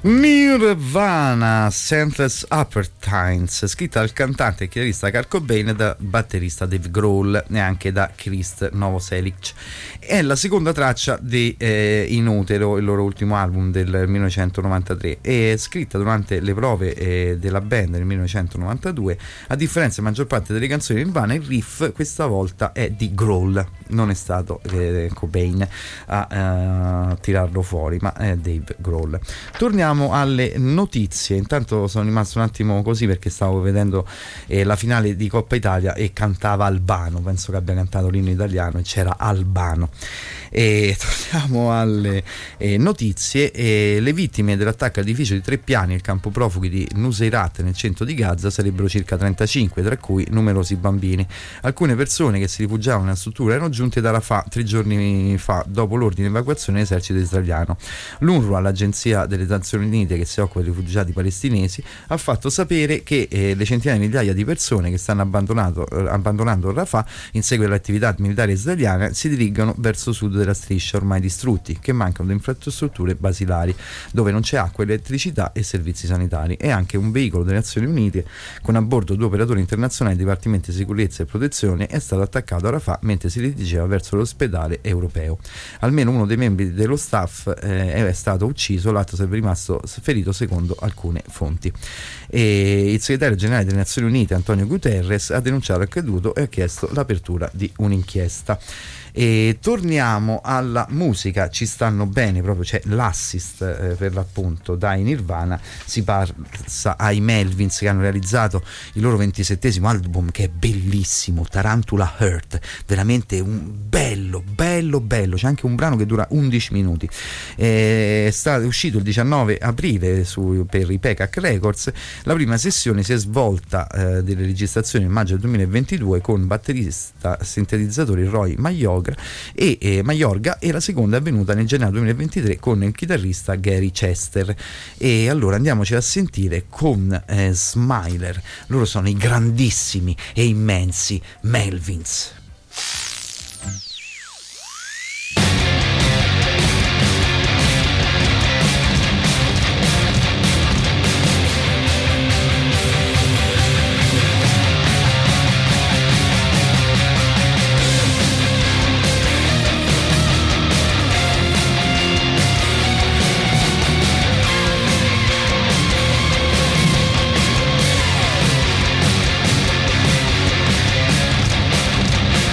Nirvana, Senseless Appetites, scritta dal cantante e chitarrista Kurt Cobain e dal batterista Dave Grohl e anche da Krist Novoselic. È la seconda traccia di eh, In Utero, il loro ultimo album del millenovecentonovantatré, e scritta durante le prove eh, della band nel millenovecentonovantadue. A differenza della maggior parte delle canzoni di Nirvana, il riff questa volta è di Grohl, non è stato eh, Cobain a uh, tirarlo fuori, ma è Dave Grohl. Torniamo alle notizie. Intanto sono rimasto un attimo così perché stavo vedendo eh, la finale di Coppa Italia e cantava Albano, penso che abbia cantato l'inno italiano e c'era Albano. E torniamo alle eh, notizie. E le vittime dell'attacco all'edificio di tre piani, il campo profughi di Nuseirat nel centro di Gaza, sarebbero circa trentacinque, tra cui numerosi bambini. Alcune persone che si rifugiavano nella struttura erano giunte da Rafah tre giorni fa, dopo l'ordine di evacuazione dell'esercito israeliano. L'UNRWA, l'agenzia delle Nazioni Unite che si occupa dei rifugiati palestinesi, ha fatto sapere che eh, le centinaia di migliaia di persone che stanno abbandonato, eh, abbandonando Rafah in seguito alle attività militari israeliane si dirigono verso sud della striscia, ormai distrutti, che mancano di infrastrutture basilari, dove non c'è acqua, elettricità e servizi sanitari. E anche un veicolo delle Nazioni Unite con a bordo due operatori internazionali dei dipartimenti di sicurezza e protezione è stato attaccato a Rafah mentre si dirigeva verso l'ospedale europeo. Almeno uno dei membri dello staff eh, è stato ucciso, l'altro sarebbe rimasto ferito secondo alcune fonti. E il segretario generale delle Nazioni Unite Antonio Guterres ha denunciato l'accaduto e ha chiesto l'apertura di un'inchiesta. E torniamo alla musica, ci stanno bene, proprio c'è l'assist eh, per l'appunto dai Nirvana, si passa ai Melvins che hanno realizzato il loro ventisettesimo album che è bellissimo, Tarantula Heart, veramente un bello bello bello, c'è anche un brano che dura undici minuti, è stato uscito il diciannove aprile su, per i Peacock Records. La prima sessione si è svolta eh, delle registrazioni nel maggio del duemilaventidue con batterista sintetizzatori Roy Mayorga e eh, Mayorga e la seconda è avvenuta nel gennaio duemilaventitré con il chitarrista Gary Chester. E allora andiamoci a sentire con eh, Smiler, loro sono i grandissimi e immensi Melvins. Melvins.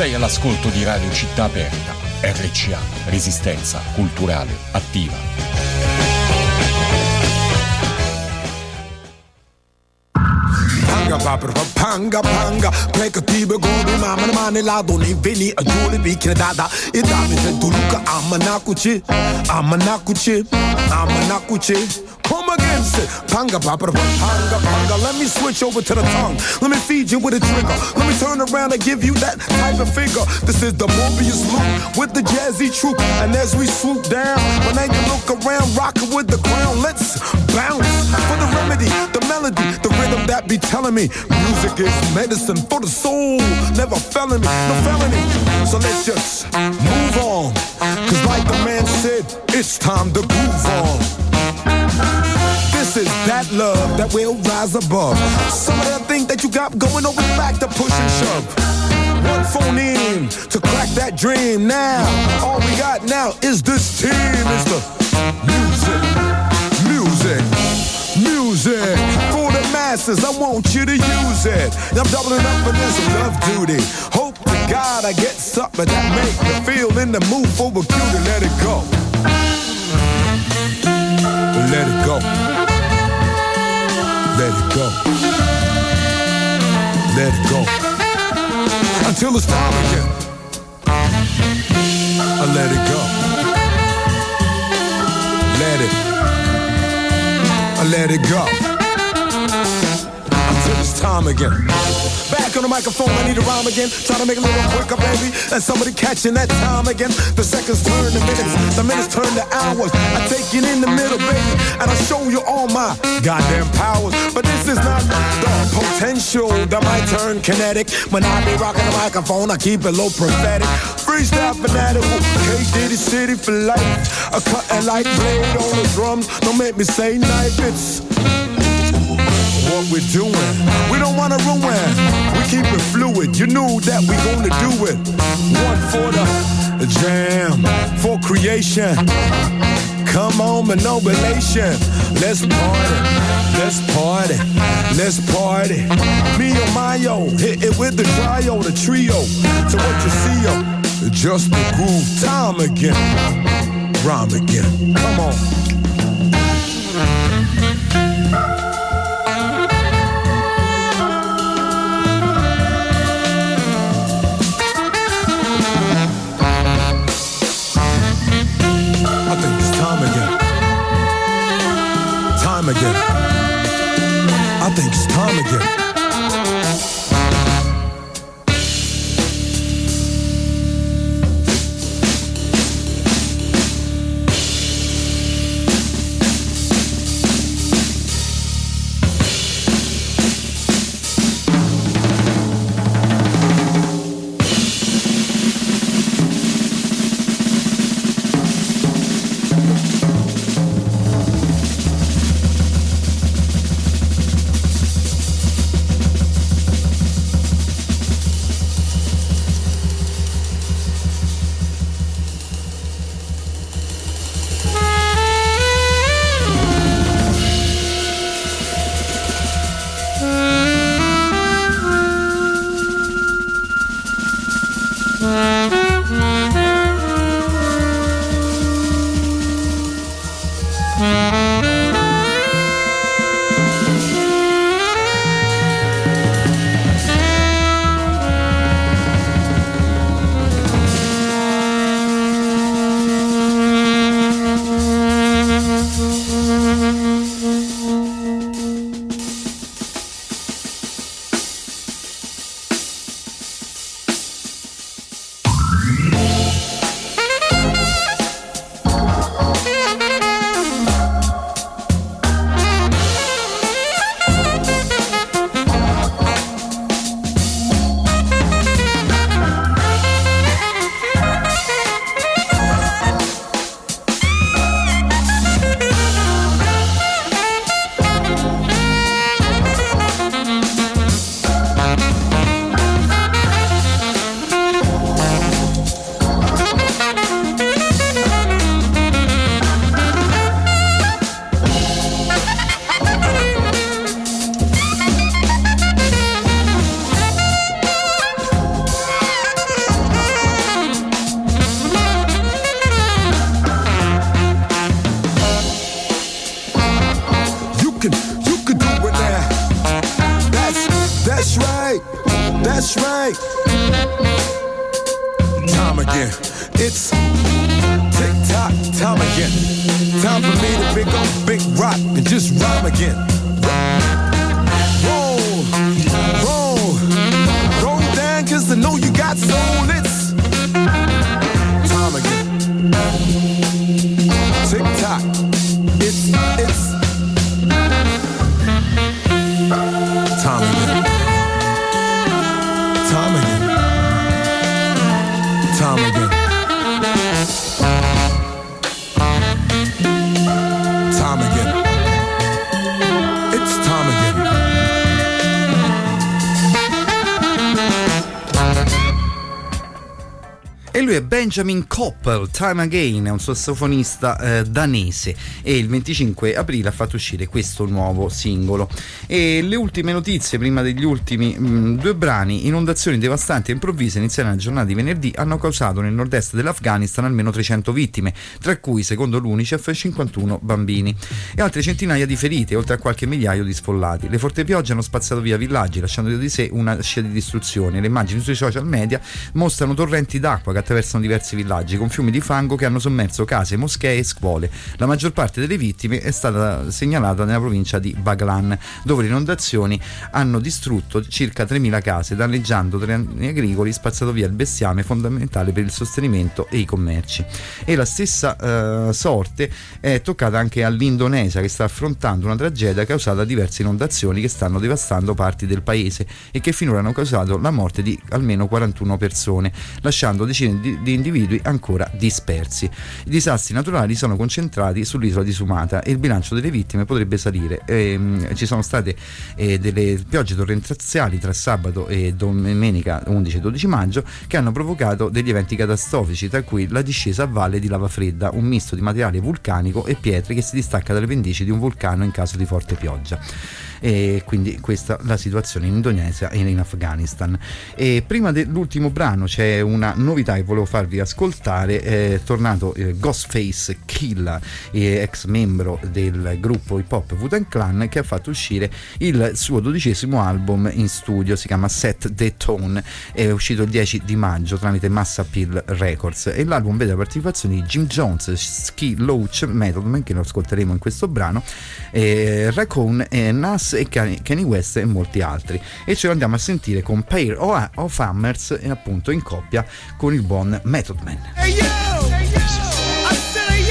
Sei all'ascolto di Radio Città Aperta, R C A, Resistenza Culturale Attiva. Panga, panga, panga, pekatibe gobi mama na mane la doni vini a juli bikine dada idami te duluka amanakuchi amanakuchi amanakuchi. Come against it, panga papa panga panga. Let me switch over to the tongue. Let me feed you with a trigger. Let me turn around and give you that type of figure. This is the Mobius loop with the jazzy troop. And as we swoop down, when I can look around, rocking with the crown, let's bounce for the remedy, the melody, the rhythm that be telling me music is medicine for the soul. Never felony, no felony. So let's just move on. Cause like the man said, it's time to groove on. This is that love that will rise above some of that thing that you got going over your back to push and shove. One phone in to crack that dream. Now all we got now is this team. It's the music, music, music for the masses. I want you to use it. I'm doubling up for this love duty. Hope to God I get something that make me feel in the mood for a cutie. Let it go. Let it go. Let it go. Let it go. Until it's time again. I let it go. Let it. I let it go. Until it's time again. Back on the microphone, I need to rhyme again. Try to make it a little quicker, baby. And somebody catching that time again. The seconds turn to minutes, the minutes turn to hours. I take it in the middle, baby, and I show you all my goddamn powers. But this is not the potential that might turn kinetic. When I be rocking the microphone, I keep it low prophetic. Freestyle fanatic, K Diddy City for life. A cutting like blade on the drums. Don't make me say knife, it's what we're doing. We don't wanna ruin. We keep it fluid. You knew that we gonna do it. One for the jam, for creation. Come on, manobulation. Let's party. Let's party. Let's party. Me and Mayo, hit it with the trio, the trio. So what you see, yo, just the groove. Time again. Rhyme again. Come on. I think it's time again. Time again. I think it's time again. right, that's right. Time again, it's tick-tock, time again. Time for me to pick up big rock and just rhyme again. Roll, roll, roll down, cause I know you got soul, it's time again. Tick-tock, it's, it's time again. Time again. Time again. Time again. It's time again. E lui è Benjamin Koppel, Time Again, è un sassofonista eh, danese, e il venticinque aprile ha fatto uscire questo nuovo singolo. E le ultime notizie, prima degli ultimi mh, due brani: inondazioni devastanti e improvvise iniziate nella giornata di venerdì hanno causato nel nord-est dell'Afghanistan almeno trecento vittime, tra cui, secondo l'UNICEF, cinquantuno bambini, e altre centinaia di ferite, oltre a qualche migliaio di sfollati. Le forti piogge hanno spazzato via villaggi, lasciando dietro di sé una scia di distruzione. Le immagini sui social media mostrano torrenti d'acqua che attraversano diversi villaggi, con fiumi di fango che hanno sommerso case, moschee e scuole. La maggior parte delle vittime è stata segnalata nella provincia di Baghlan, dove le inondazioni hanno distrutto circa tremila case, danneggiando terreni agricoli, spazzato via il bestiame fondamentale per il sostenimento e i commerci. E la stessa uh, sorte è toccata anche all'Indonesia, che sta affrontando una tragedia causata da diverse inondazioni che stanno devastando parti del paese e che finora hanno causato la morte di almeno quarantuno persone, lasciando decine di, di individui ancora dispersi. I disastri naturali sono concentrati sull'isola di Sumatra e il bilancio delle vittime potrebbe salire. Ehm, ci sono state eh, delle piogge torrenziali tra sabato e domenica undici e dodici maggio che hanno provocato degli eventi catastrofici, tra cui la discesa a valle di lava fredda, un misto di materiale vulcanico e pietre che si distacca dalle pendici di un vulcano in caso di forte pioggia. E quindi questa è la situazione in Indonesia e in Afghanistan. E prima dell'ultimo brano c'è una novità che volevo farvi ascoltare. È tornato eh, Ghostface Killah, eh, ex membro del gruppo hip hop Wu-Tang Clan, che ha fatto uscire il suo dodicesimo album in studio, si chiama Set the Tone, è uscito il dieci di maggio tramite Mass Appeal Records, e l'album vede la partecipazione di Jim Jones, Ski Loach, Method Man, che lo ascolteremo in questo brano, eh, Raccoon, eh, Nas e Kanye West e molti altri, e ce lo andiamo a sentire con Pair of Hammers, e appunto in coppia con il buon Method Man. Hey yo, hey yo, I said hey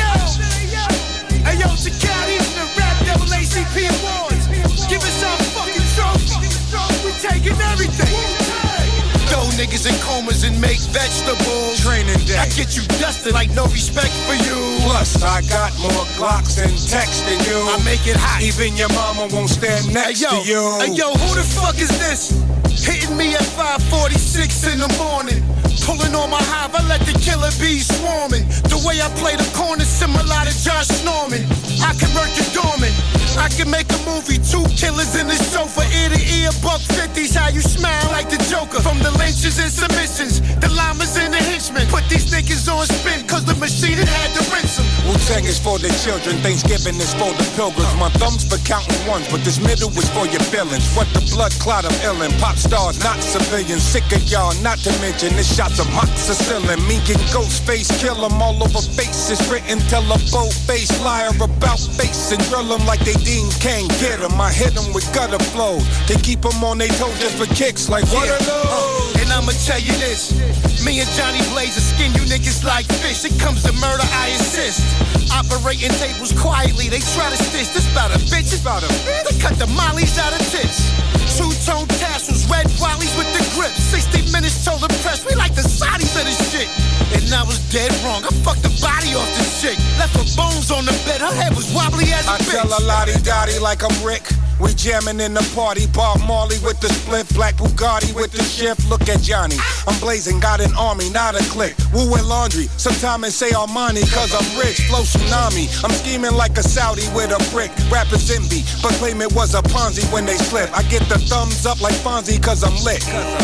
yo, hey yo, Chicago, the Rap N double A C P Awards, give us our fucking trophy, we taking everything. Throw niggas in comas and make vegetables. Training day, I get you dusted like no respect for you. Plus, I got more Glocks and texts than you. I make it hot, even your mama won't stand next hey, yo, to you. Hey yo, who the fuck is this? Hitting me at five forty-six in the morning. Pulling on my hive, I let the killer bees swarming. The way I play the corner, similar to Josh Norman. I convert the dormant. I can make a movie, two killers in the sofa. Ear to ear, buck fifties, how you smile like the Joker. From the lynches and submissions, the llamas and the henchmen. Put these niggas on spin, cause the machine had to rinse them. Wu-Tang is for the children, Thanksgiving is for the pilgrims. My thumb's for counting ones, but this middle is for your feelings. What the blood clot of illin', pop stars, not civilians. Sick of y'all, not to mention this shots of moxicillin. Me and Ghostface kill 'em all over faces. Written, tell a bold-faced liar about face and drill 'em like they Dean can't get 'em. I hit 'em with gutter flows. They keep 'em on their toes just for kicks like what yeah. uh, And I'ma tell you this, me and Johnny Blaze will skin you niggas like fish. It comes to murder, I insist. Operating tables quietly, they try to stitch. This about a bitch, it's about a bitch. They cut the mollies out of tits. Two-tone tassels, red wallies with the grip. sixty minutes told the press, we like the Saudis of this shit. And I was dead wrong, I fucked the body off this chick. Left her bones on the bed, her head was wobbly as a I bitch. I tell a lottie-dottie like I'm Rick. We jamming in the party, Bob Marley with the split, Black Bugatti with the shift. Look at Johnny, I'm blazing, got an army, not a clique. Woo and laundry, sometimes they say Armani, cause I'm rich, flow tsunami. I'm scheming like a Saudi with a brick. Rappers envy, but claim it was a Ponzi when they slip. I get the thumbs up like Fonzie cause I'm lit.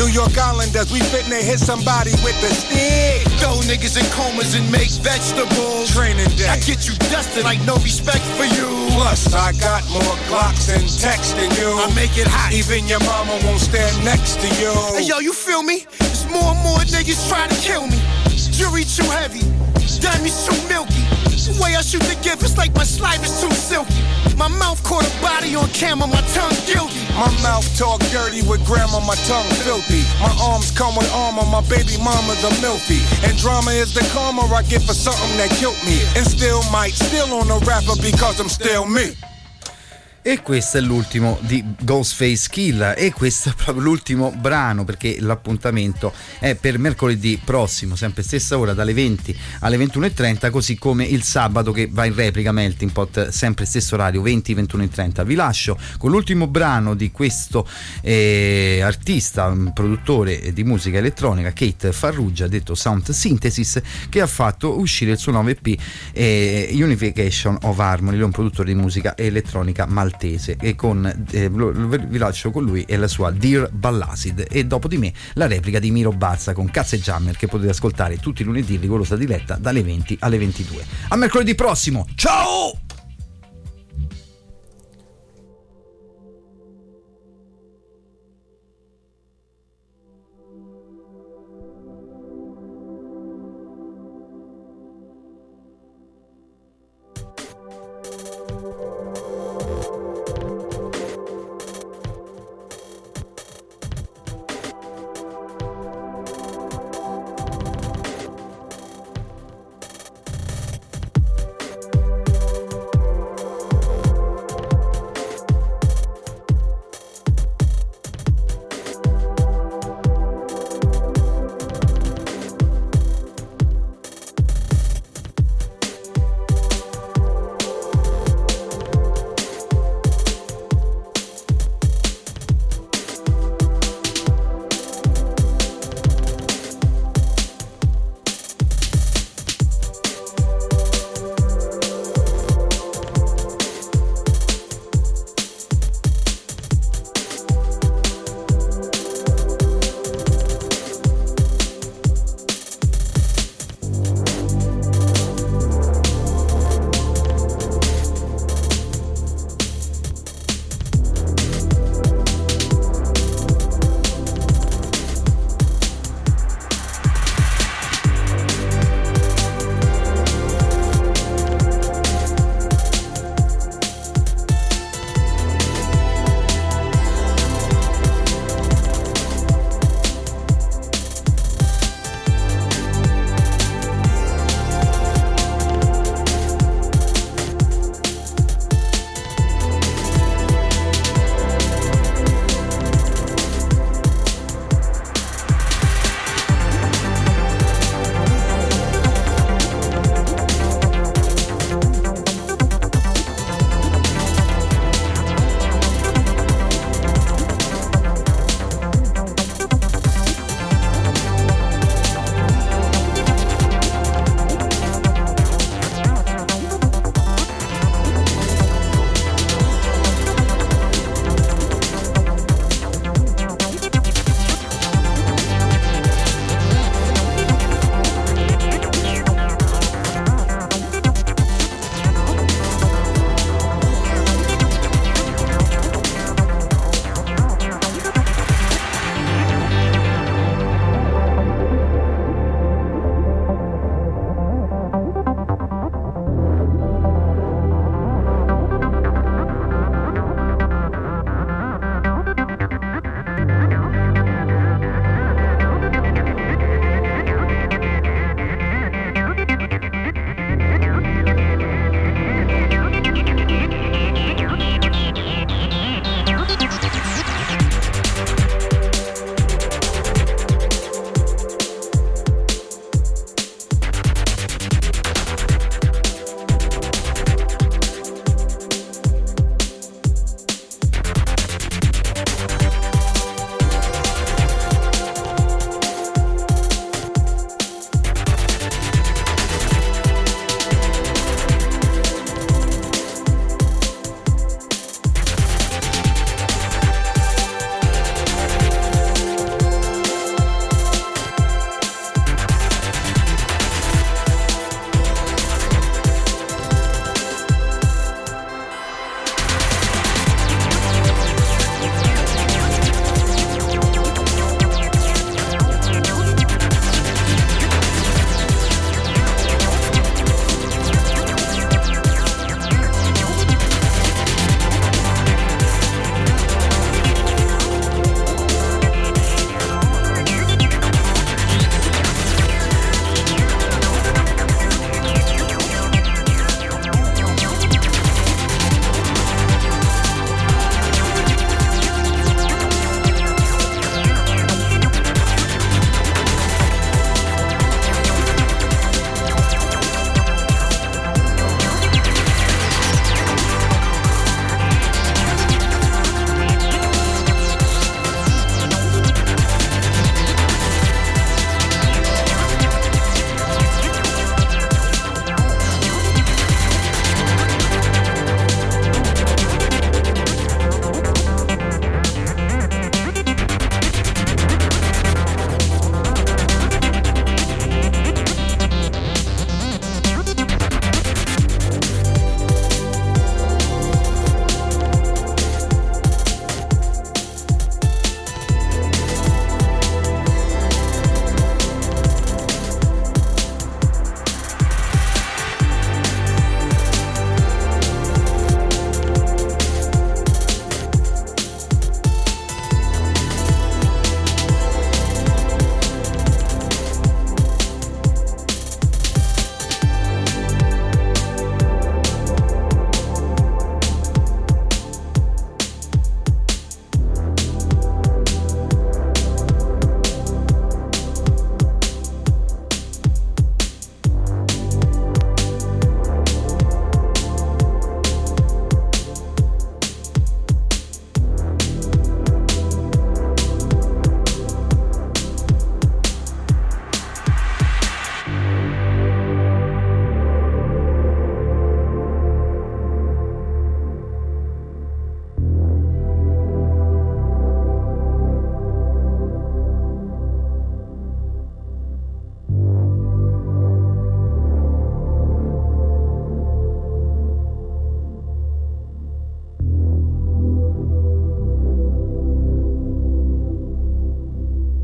New York Islanders, we finna hit somebody with the stick. Throw niggas in comas and make vegetables. Training day. I get you dusted like no respect for you. Plus, I got more Glocks and texts than you. I make it hot. Even your mama won't stand next to you. Hey yo, you feel me? There's more and more niggas trying to kill me. Jury too heavy, diamonds too milky. The way I shoot the gift, it's like my saliva's too silky. My mouth caught a body on camera, my tongue guilty. My mouth talk dirty with grandma, my tongue filthy. My arms come with armor, my baby mama's a milfy. And drama is the karma I get for something that killed me. And still might, still on a rapper because I'm still me. E questo è l'ultimo di Ghostface Killah, e questo è proprio l'ultimo brano, perché l'appuntamento è per mercoledì prossimo, sempre stessa ora, dalle venti alle ventuno e trenta, così come il sabato che va in replica Melting Pot, sempre stesso orario, venti ventuno e trenta. Vi lascio con l'ultimo brano di questo eh, artista, un produttore di musica elettronica, Kate Farrugia, detto Sound Synthesis, che ha fatto uscire il suo nuovo E P eh, Unification of Harmony. Lui è un produttore di musica elettronica maltese, e con eh, vi lascio con lui e la sua Dear Ballacid, e dopo di me la replica di Miro Barza con Cazze Jammer, che potete ascoltare tutti i lunedì, rigorosa diretta dalle venti alle ventidue. A mercoledì prossimo, ciao!